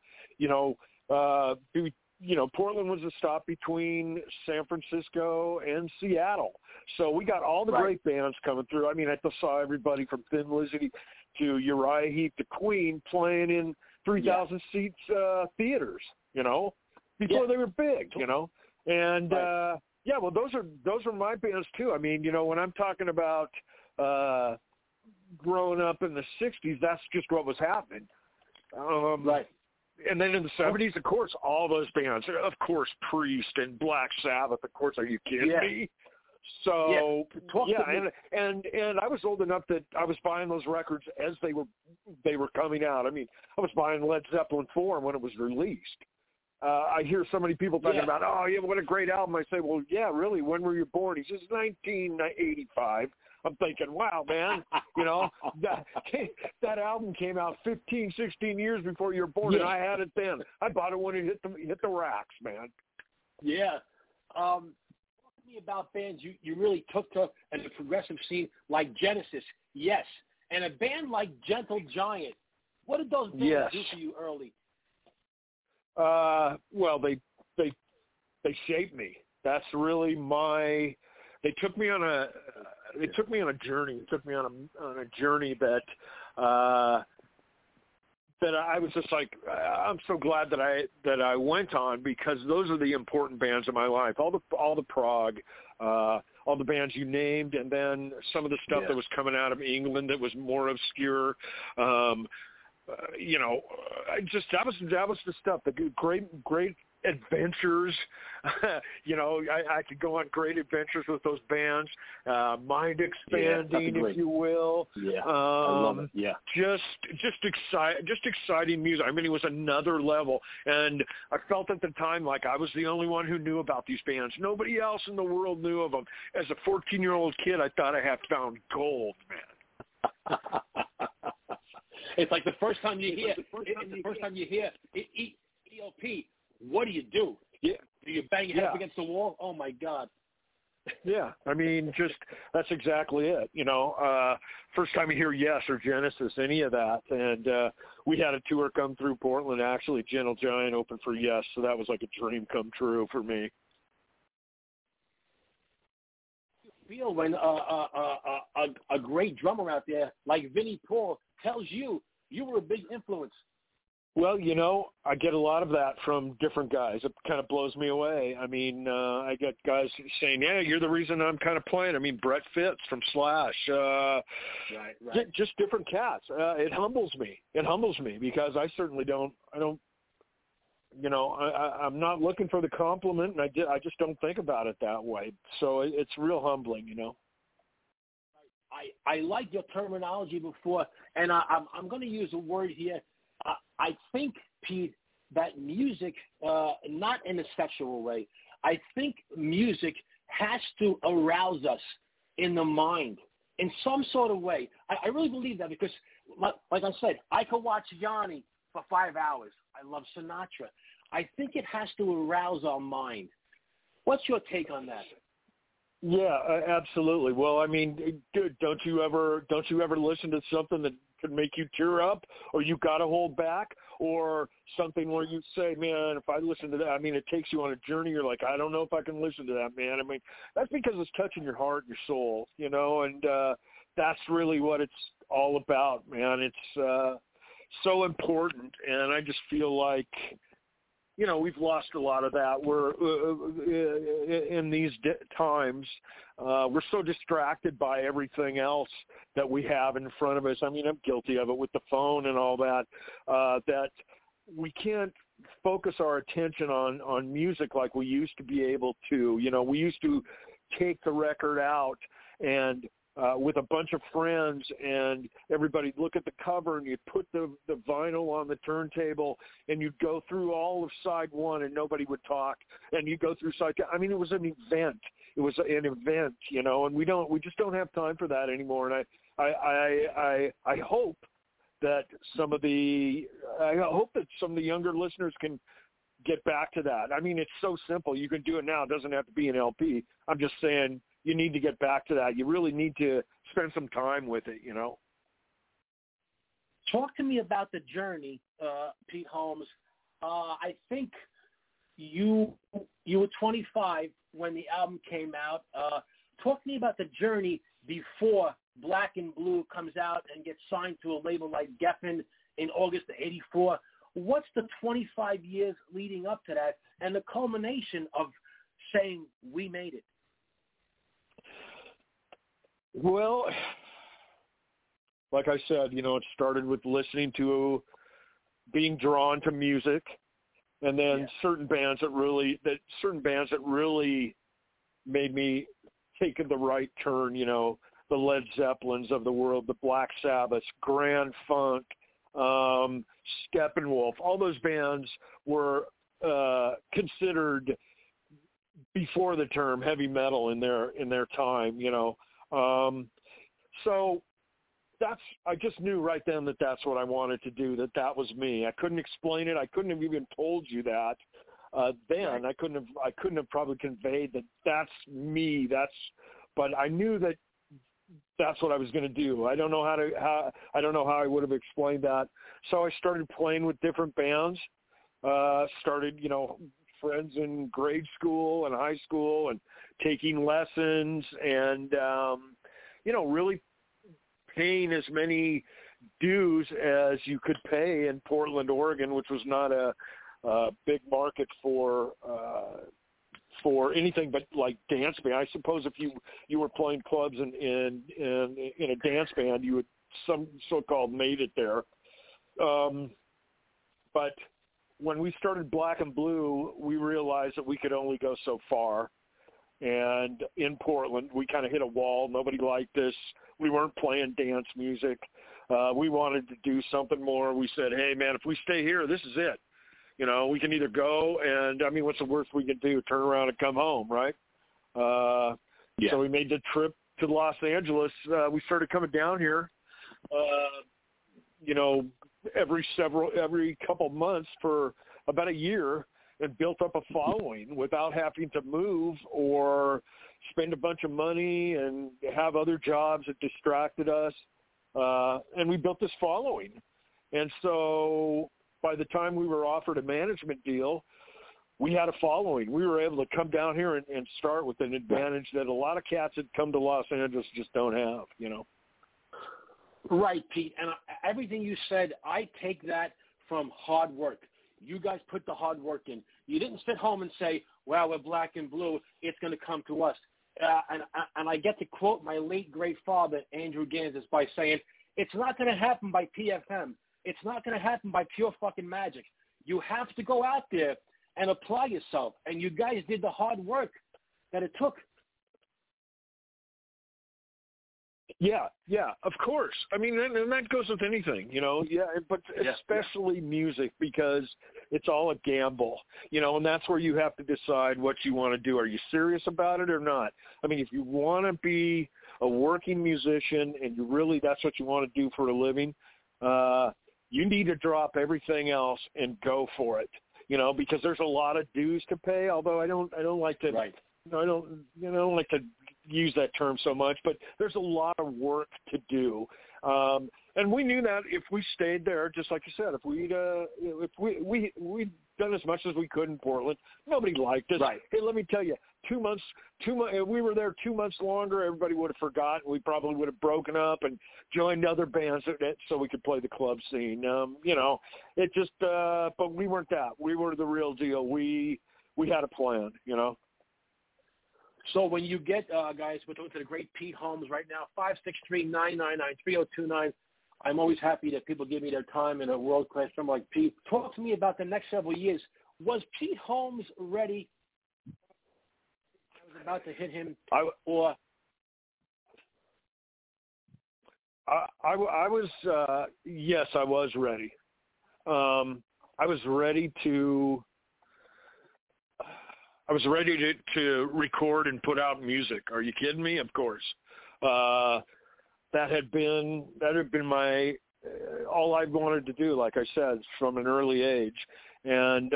Portland was a stop between San Francisco and Seattle. So we got all the great bands coming through. I mean, I saw everybody from Thin Lizzy to Uriah Heep to Queen playing in 3,000 seats theaters, before they were big, And well, those are my bands too. I mean, when I'm talking about growing up in the 60s, that's just what was happening. And then in the 70s, of course, all those bands, of course, Priest and Black Sabbath, of course, are you kidding me? So, and I was old enough that I was buying those records as they were coming out. I mean, I was buying Led Zeppelin 4 when it was released. I hear so many people talking about, oh, yeah, what a great album. I say, well, yeah, really, when were you born? He says, 1985. I'm thinking, wow, man, that album came out 15, 16 years before you were born, and I had it then. I bought it when it hit the racks, man. Yeah. Talk to me about bands you really took to in the progressive scene, like Genesis, yes, and a band like Gentle Giant. What did those bands do for you early? Well, they shaped me. That's really they took me on a journey. It took me on a journey that that I was just like, I'm so glad that I went on, because those are the important bands in my life. All the prog, all the bands you named, and then some of the stuff that was coming out of England that was more obscure. That was the stuff. The great adventures. I could go on great adventures with those bands. Mind expanding, if you will. Yeah, I love it. Yeah, just exciting music. I mean, it was another level, and I felt at the time like I was the only one who knew about these bands. Nobody else in the world knew of them. As a 14-year-old kid, I thought I had found gold, man. It's like the first time you hear ELP. What do you do? Yeah. Do you bang your head up against the wall? Oh my God. Yeah, I mean, that's exactly it. First time you hear Yes or Genesis, any of that, and we had a tour come through Portland. Actually, Gentle Giant opened for Yes, so that was like a dream come true for me. Feel when a great drummer out there like Vinnie Paul tells you were a big influence. Well, I get a lot of that from different guys. It kind of blows me away. I mean, I get guys saying, yeah, you're the reason I'm kind of playing. I mean, Brett Fitz from Slash. Right. Just different cats. It humbles me. Because I certainly I'm not looking for the compliment, and I just don't think about it that way. So it's real humbling, I like your terminology before, and I'm going to use a word here. I think, Pete, that music, not in a sexual way, I think music has to arouse us in the mind in some sort of way. I really believe that, because, like I said, I could watch Yanni for 5 hours. I love Sinatra. I think it has to arouse our mind. What's your take on that? Yeah, absolutely. Well, I mean, dude, don't you ever listen to something that could make you tear up, or you got to hold back, or something where you say, man, if I listen to that, I mean, it takes you on a journey. You're like, I don't know if I can listen to that, man. I mean, that's because it's touching your heart and your soul, and that's really what it's all about, man. It's so important, and I just feel like, we've lost a lot of that. We're in these times, we're so distracted by everything else that we have in front of us. I mean, I'm guilty of it with the phone and all that, that we can't focus our attention on music like we used to be able to. We used to take the record out and with a bunch of friends, and everybody look at the cover, and you'd put the vinyl on the turntable, and you'd go through all of side one, and nobody would talk, and you go through side two. I mean, it was an event. It was an event, and we just don't have time for that anymore. And I hope that some of the younger listeners can get back to that. I mean, it's so simple. You can do it now. It doesn't have to be an LP. I'm just saying, you need to get back to that. You really need to spend some time with it, Talk to me about the journey, Pete Holmes. I think you were 25 when the album came out. Talk to me about the journey before Black and Blue comes out and gets signed to a label like Geffen in August of '84. What's the 25 years leading up to that, and the culmination of saying, we made it? Well, like I said, it started with listening to, being drawn to music, and then certain bands that really made me take the right turn. The Led Zeppelins of the world, the Black Sabbath, Grand Funk, Steppenwolf. All those bands were considered before the term heavy metal in their time. So I just knew right then that that's what I wanted to do, that was me. I couldn't explain it. I couldn't have even told you that then. I couldn't have probably conveyed that that's me. But I knew that that's what I was going to do. I don't know how I would have explained that. So I started playing with different bands, started, friends in grade school and high school, and taking lessons, and really paying as many dues as you could pay in Portland, Oregon, which was not a big market for anything but like dance band. I suppose if you were playing clubs in a dance band, you would some so-called made it there. But when we started Black and Blue, we realized that we could only go so far. And in Portland, we kind of hit a wall. Nobody liked us. We weren't playing dance music. We wanted to do something more. We said, hey, man, if we stay here, this is it. You know, we can either go and, I mean, what's the worst we can do? Turn around and come home, right? So we made the trip to Los Angeles. We started coming down here, you know, every couple months for about a year, and built up a following without having to move or spend a bunch of money and have other jobs that distracted us. And we built this following. And so by the time we were offered a management deal, we had a following. We were able to come down here and start with an advantage that a lot of cats that come to Los Angeles just don't have, you know. Right, Pete. And everything you said, I take that from hard work. You guys put the hard work in. You didn't sit home and say, well, we're Black and Blue, it's going to come to us. And I get to quote my late great father, Andrew Gansas, by saying, it's not going to happen by PFM. It's not going to happen by pure fucking magic. You have to go out there and apply yourself. And you guys did the hard work that it took. Yeah, of course. I mean, and that goes with anything, you know, but especially music, because it's all a gamble, you know, and that's where you have to decide what you want to do. Are you serious about it or not? I mean, if you want to be a working musician and you really, that's what you want to do for a living, you need to drop everything else and go for it, you know, because there's a lot of dues to pay, although I don't like to, right. I don't like to use that term so much, but there's a lot of work to do. And we knew that if we stayed there, just like you said, if we'd done as much as we could in Portland, nobody liked us. Right. Hey, let me tell you, 2 months, we were there 2 months longer, everybody would have forgotten. We probably would have broken up and joined other bands so we could play the club scene. You know, it just, but we weren't that. We were the real deal. We had a plan, you know. So when you get, guys, we're talking to the great Pete Holmes right now, 563-999-3029. I'm always happy that people give me their time in a world-class drummer like Pete. Talk to me about the next several years. Was Pete Holmes ready? I was about to hit him, or? I was, yes, I was ready. I was ready to record and put out music. Are you kidding me? Of course. That had been my all I wanted to do, like I said, from an early age. And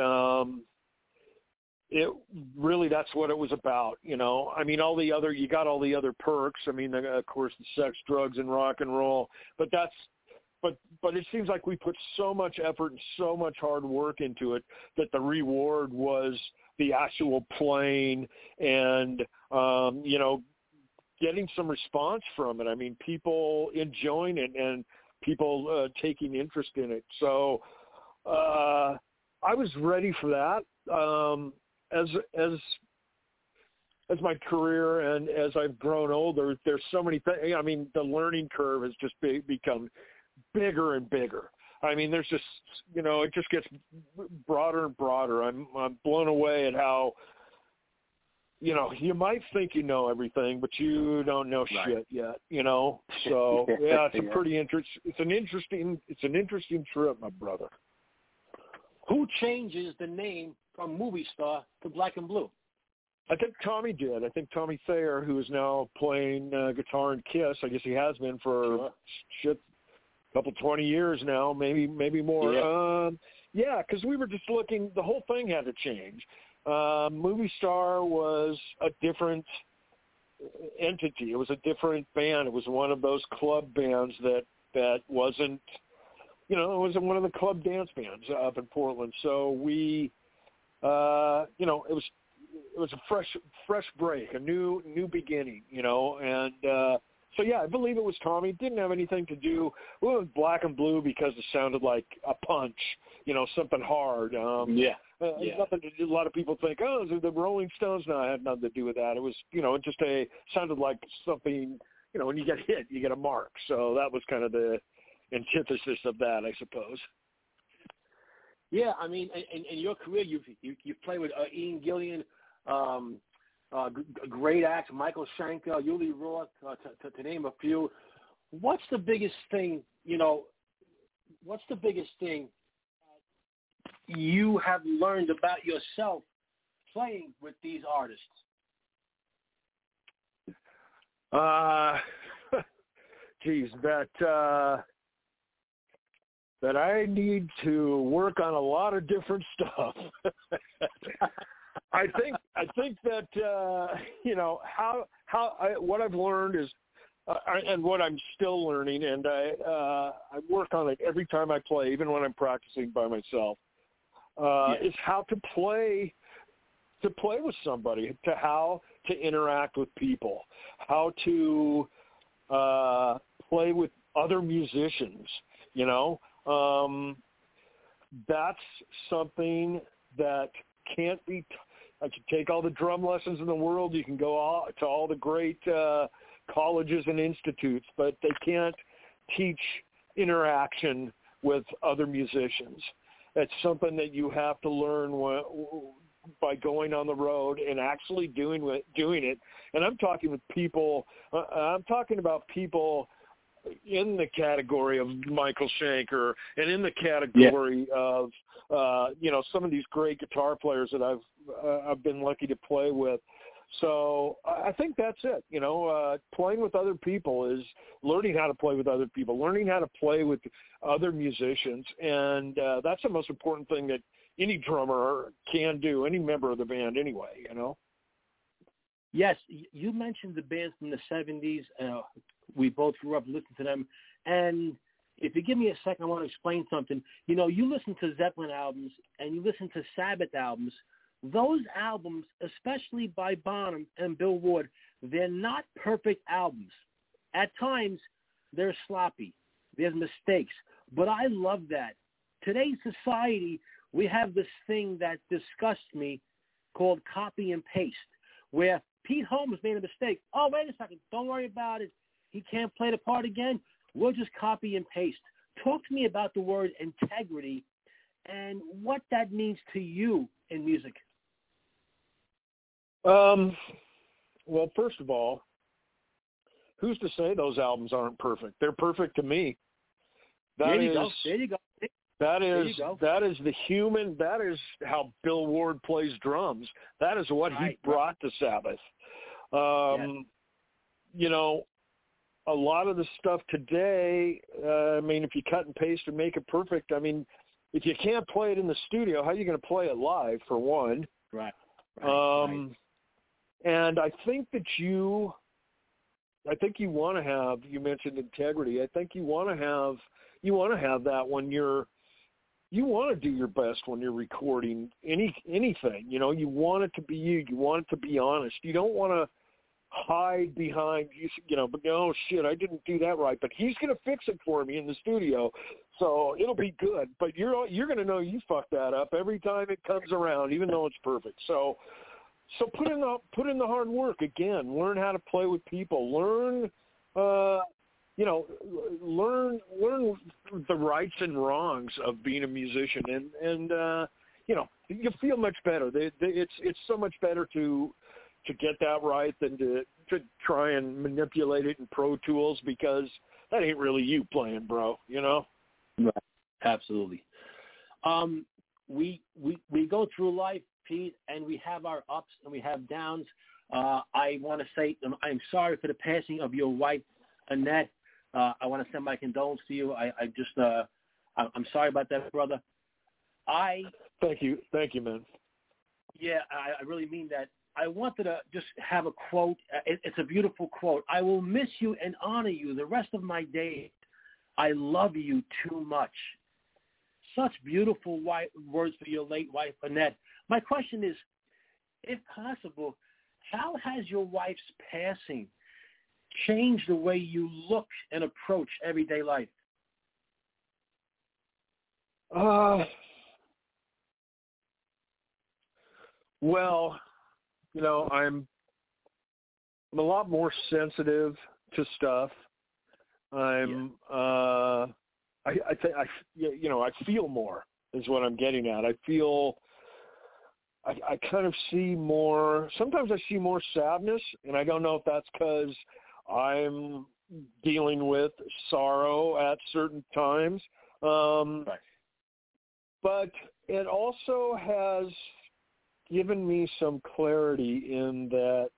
it really, that's what it was about, you know. I mean, you got all the other perks. I mean, of course, the sex, drugs, and rock and roll. But it seems like we put so much effort and so much hard work into it that the reward was the actual playing and, you know, getting some response from it. I mean, people enjoying it and people taking interest in it. So I was ready for that. As my career and as I've grown older, there's so many things. I mean, the learning curve has just become bigger and bigger. I mean, there's just, you know, it just gets broader and broader. I'm blown away at how, you know, you might think you know everything, but you don't know shit yet, you know. So yeah, it's a pretty it's an interesting trip, my brother. Who changes the name from Movie Star to Black and Blue? I think Tommy did. I think Tommy Thayer, who is now playing guitar in Kiss. I guess he has been for couple 20 years now, maybe more. Yeah, because we were just looking. The whole thing had to change. Movie Star was a different entity. It was a different band. It was one of those club bands that wasn't, you know, it wasn't one of the club dance bands up in Portland. So we, you know, it was a fresh break, a new beginning, you know, and So, yeah, I believe it was Tommy. It didn't have anything to do with Black and Blue because it sounded like a punch, something hard. Nothing to do, a lot of people think, oh, is it the Rolling Stones? No, it had nothing to do with that. It was, it just sounded like something, when you get hit, you get a mark. So that was kind of the antithesis of that, I suppose. Yeah, I mean, in your career, you've played with Ian Gillan, great acts, Michael Schenker, Uli Roth, to name a few. What's the biggest thing, what's the biggest thing you have learned about yourself playing with these artists? Geez, that I need to work on a lot of different stuff. I think that what I've learned is, and what I'm still learning, and I work on it every time I play, even when I'm practicing by myself, is how to play with somebody, how to interact with people, how to play with other musicians. That's something that can't be. I can take all the drum lessons in the world. You can go to all the great colleges and institutes, but they can't teach interaction with other musicians. It's something that you have to learn by going on the road and actually doing it. And I'm talking with people. I'm talking about people in the category of Michael Schenker and in the category of some of these great guitar players that I've been lucky to play with. So I think that's it. Playing with other people is learning how to play with other people, learning how to play with other musicians, and that's the most important thing that any drummer can do, any member of the band anyway. Yes, you mentioned the bands from the 70s. We both grew up listening to them. And if you give me a second, I want to explain something. You listen to Zeppelin albums and you listen to Sabbath albums. Those albums, especially by Bonham and Bill Ward, they're not perfect albums. At times, they're sloppy. There's mistakes. But I love that. Today's society, we have this thing that disgusts me called copy and paste, where Pete Holmes made a mistake. Oh, wait a second. Don't worry about it. He can't play the part again. We'll just copy and paste. Talk to me about the word integrity and what that means to you in music. Well, first of all, who's to say those albums aren't perfect? They're perfect to me. There you go. That is the human. That is how Bill Ward plays drums. That is what he brought to Sabbath. A lot of the stuff today, if you cut and paste and make it perfect, if you can't play it in the studio, how are you going to play it live, for one? Right. And I think that you want to have, you mentioned integrity. I think you want to have that when you want to do your best when you're recording anything. You want it to be you. You want it to be honest. You don't want to hide behind, but no, shit, I didn't do that right, but he's going to fix it for me in the studio, so it'll be good. But you're going to know you fucked that up every time it comes around, even though it's perfect. So put in the hard work again. Learn how to play with people. Learn the rights and wrongs of being a musician, and you feel much better. It's so much better to get that right than to try and manipulate it in Pro Tools, because that ain't really you playing, bro, Right. Absolutely. We go through life, Pete, and we have our ups and we have downs. I want to say I'm sorry for the passing of your wife, Annette. I want to send my condolences to you. I'm sorry about that, brother. Thank you, man. Yeah, I really mean that. I wanted to just have a quote. It's a beautiful quote. I will miss you and honor you the rest of my days. I love you too much. Such beautiful words for your late wife, Annette. My question is, if possible, how has your wife's passing change the way you look and approach everyday life? Well, you know, I'm a lot more sensitive to stuff. I think I feel more is what I'm getting at. I kind of see more. Sometimes I see more sadness, and I don't know if that's because I'm dealing with sorrow at certain times. Right. But it also has given me some clarity in that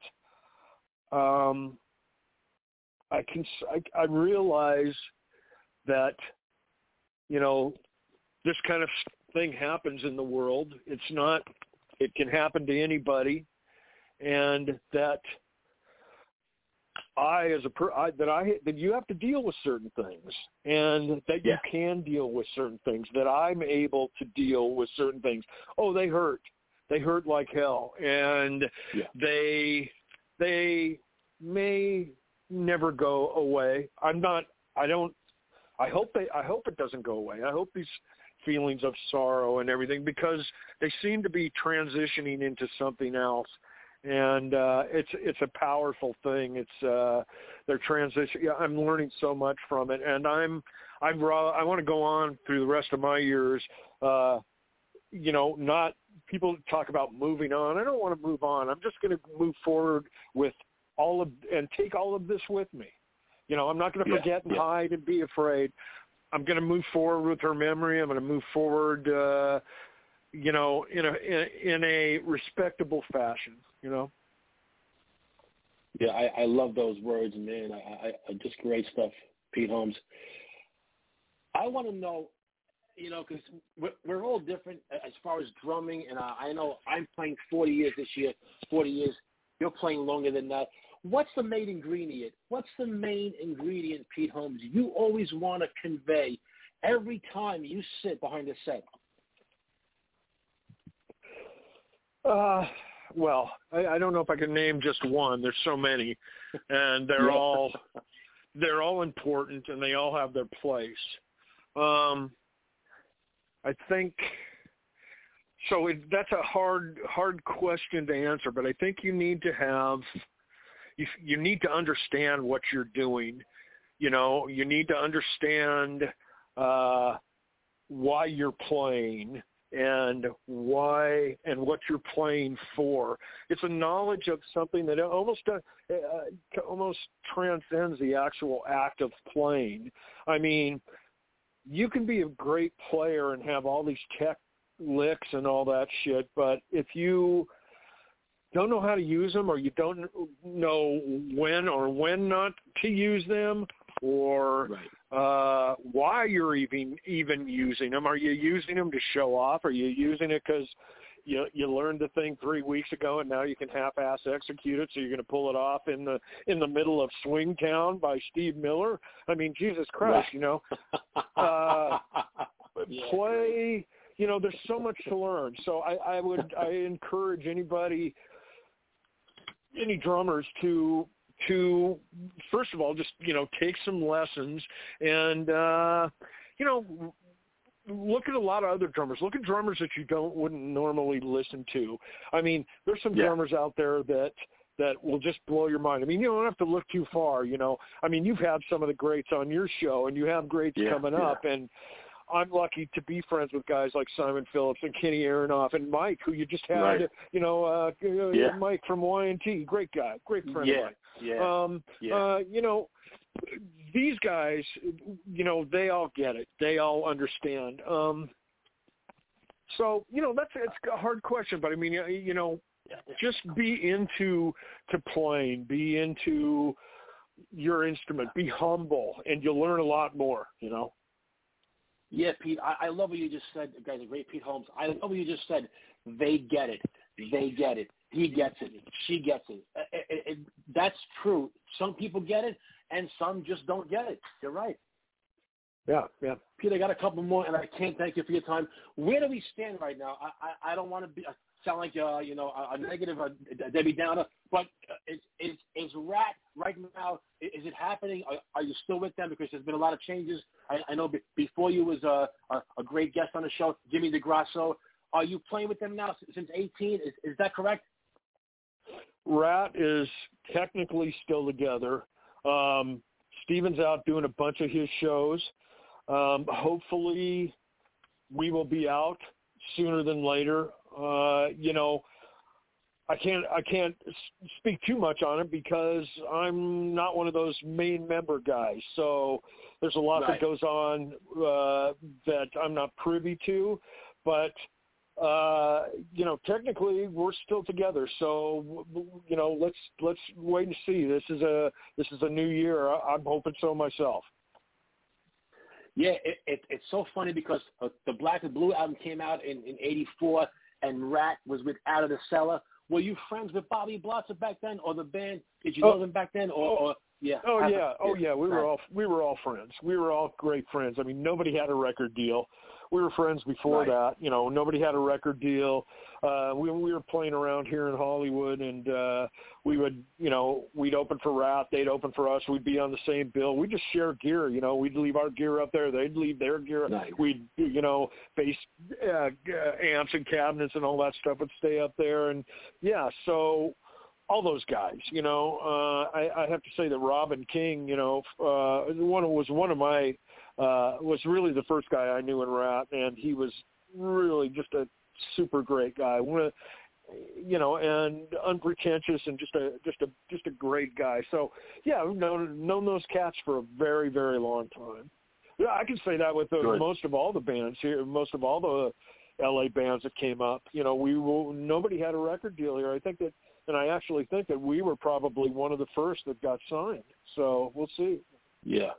I realize that, you know, this kind of thing happens in the world. It can happen to anybody, and that that you have to deal with certain things, and that you can deal with certain things, that I'm able to deal with certain things. Oh, they hurt like hell, and they may never go away. I hope it doesn't go away. I hope these feelings of sorrow and everything, because they seem to be transitioning into something else, and it's a powerful thing. It's their transition. Yeah, I'm learning so much from it, and I want to go on through the rest of my years. You know, not people talk about moving on. I don't want to move on. I'm just going to move forward with and take all of this with me. You know, I'm not going to forget and hide and be afraid. I'm going to move forward with her memory. I'm going to move forward, you know, in a respectable fashion, you know. Yeah, I love those words, man. I just great stuff, Pete Holmes. I want to know, you know, because we're all different as far as drumming, and I know I'm playing 40 years this year, 40 years. You're playing longer than that. What's the main ingredient? What's the main ingredient, Pete Holmes, you always want to convey every time you sit behind a set? Well, I don't know if I can name just one. There's so many, and they're all important, and they all have their place. I think so. That's a hard question to answer, but I think you need to have. You need to understand what you're doing. You know, you need to understand why you're playing and why and what you're playing for. It's a knowledge of something that almost transcends the actual act of playing. I mean, you can be a great player and have all these tech licks and all that shit, but if you don't know how to use them, or you don't know when not to use them, or why you're even using them. Are you using them to show off? Are you using it because you learned the thing 3 weeks ago and now you can half-ass execute it, so you're going to pull it off in the middle of Swing Town by Steve Miller? I mean, Jesus Christ, you know. Play, you know, there's so much to learn. So I encourage any drummers to first of all just, you know, take some lessons and you know, look at a lot of other drummers. Look at drummers that you wouldn't normally listen to. I mean, there's some drummers out there that will just blow your mind. I mean, you don't have to look too far, you know. I mean, you've had some of the greats on your show, and you have greats coming up, and I'm lucky to be friends with guys like Simon Phillips and Kenny Aronoff and Mike, who you just had, you know, Mike from Y&T, great guy, great friend of mine. You know, these guys, you know, they all get it. They all understand. So, you know, it's a hard question, but I mean, you know, just be into playing, be into your instrument, be humble, and you'll learn a lot more, you know. Yeah, Pete, I love what you just said. Guys, a great Pete Holmes. I love what you just said. They get it. They get it. He gets it. She gets it. That's true. Some people get it, and some just don't get it. You're right. Yeah. Pete, I got a couple more, and I can't thank you for your time. Where do we stand right now? I don't want to sound like a negative, a Debbie Downer, but is Rat right now? Is it happening? Are you still with them? Because there's been a lot of changes. I know before you was a great guest on the show, Jimmy DeGrasso. Are you playing with them now since 18? Is that correct? Rat is technically still together. Steven's out doing a bunch of his shows. Hopefully we will be out sooner than later. I can't speak too much on it because I'm not one of those main member guys. So there's a lot that goes on that I'm not privy to, but technically we're still together. So, let's wait and see. This is a new year. I'm hoping so myself. Yeah, it's so funny because the Black and Blue album came out in 84 and Rat was with Out of the Cellar. Were you friends with Bobby Blotzer back then, or the band? Did you know them back then, or yeah? We were all friends. We were all great friends. I mean, nobody had a record deal. We were friends before that. Nobody had a record deal. We were playing around here in Hollywood, and we would, we'd open for Rat, they'd open for us. We'd be on the same bill. We'd just share gear. We'd leave our gear up there. They'd leave their gear. Nice. We'd, bass amps and cabinets and all that stuff would stay up there. And so all those guys, I have to say that Robin King, was really the first guy I knew in Rat, and he was really just a super great guy. And unpretentious and just a great guy. So I've known those cats for a very, very long time. Yeah, I can say that with most of all the bands here, most of all the LA bands that came up. Nobody had a record deal here. And I actually think that we were probably one of the first that got signed. So we'll see. Yeah.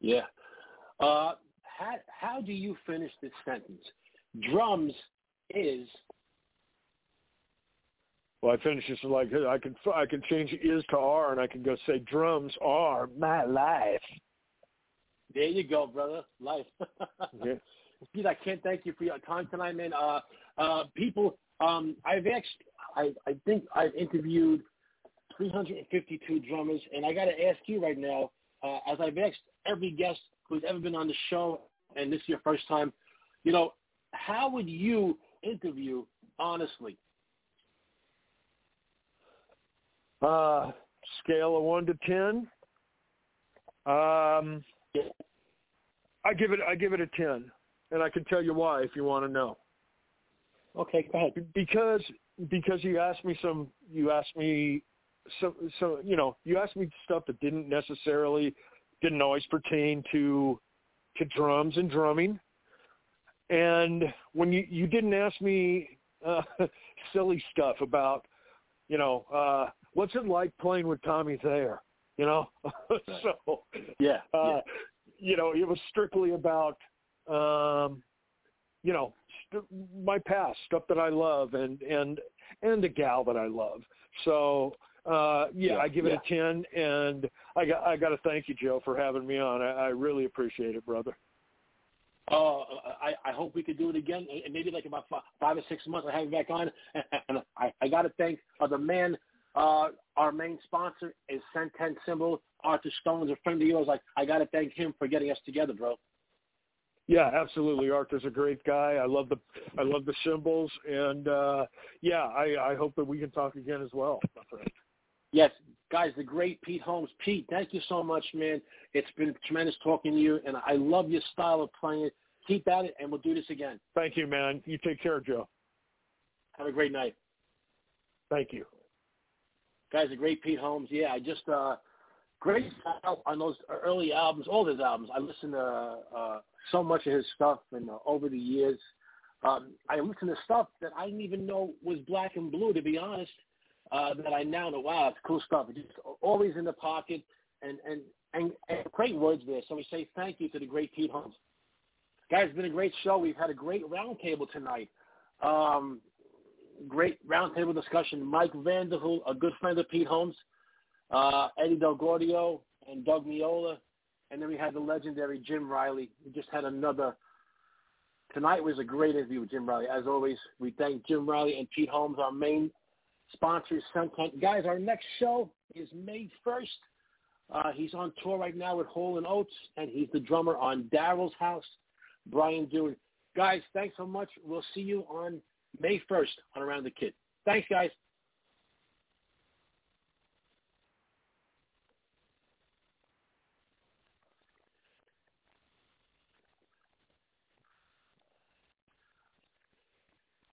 How do you finish this sentence? Drums is. Well, I finish this like I can change is to are, and I can go say drums are my life. There you go, brother. Life. Yeah. Pete, I can't thank you for your time tonight, man. People, I think I've interviewed 352 drummers, and I got to ask you right now, as I've asked every guest who's ever been on the show, and this is your first time, how would you interview honestly? Scale of 1 to 10. I give it a 10, and I can tell you why if you want to know. Okay, go ahead. Because you asked me stuff that didn't always pertain to drums and drumming. And when you didn't ask me silly stuff about, what's it like playing with Tommy Thayer, So, it was strictly about, my past, stuff that I love and the gal that I love. So, I give it a 10, and I got to thank you, Joe, for having me on. I really appreciate it, brother. I hope we could do it again, and maybe like about 5 or 6 months I have you back on. And I got to thank the man, our main sponsor is Centen Cymbal. Arthur Stone's a friend of yours. I got to thank him for getting us together, bro. Yeah, absolutely. Arthur's a great guy. I love the cymbals, and I hope that we can talk again as well, my friend. Yes, guys, the great Pete Holmes. Pete, thank you so much, man. It's been tremendous talking to you, and I love your style of playing. Keep at it, and we'll do this again. Thank you, man. You take care, Joe. Have a great night. Thank you. Guys, the great Pete Holmes. Yeah, I just great style on those early albums, all his albums. I listened to so much of his stuff, and over the years, I listened to stuff that I didn't even know was Black and Blue, to be honest. That I now know, wow, it's cool stuff. It's just always in the pocket, and great words there. So we say thank you to the great Pete Holmes. Guys, it's been a great show. We've had a great roundtable tonight. Great roundtable discussion. Mike Vanderhoel, a good friend of Pete Holmes, Eddie Del Gordio, and Doug Miola, And then we had the legendary Jim Riley. We just had another. Tonight was a great interview with Jim Riley. As always, we thank Jim Riley and Pete Holmes, our main sponsors. Guys, our next show is May 1st. He's on tour right now with Hole & Oates, and he's the drummer on Daryl's House, Brian Dune. Guys, thanks so much. We'll see you on May 1st on Around the Kid. Thanks, guys.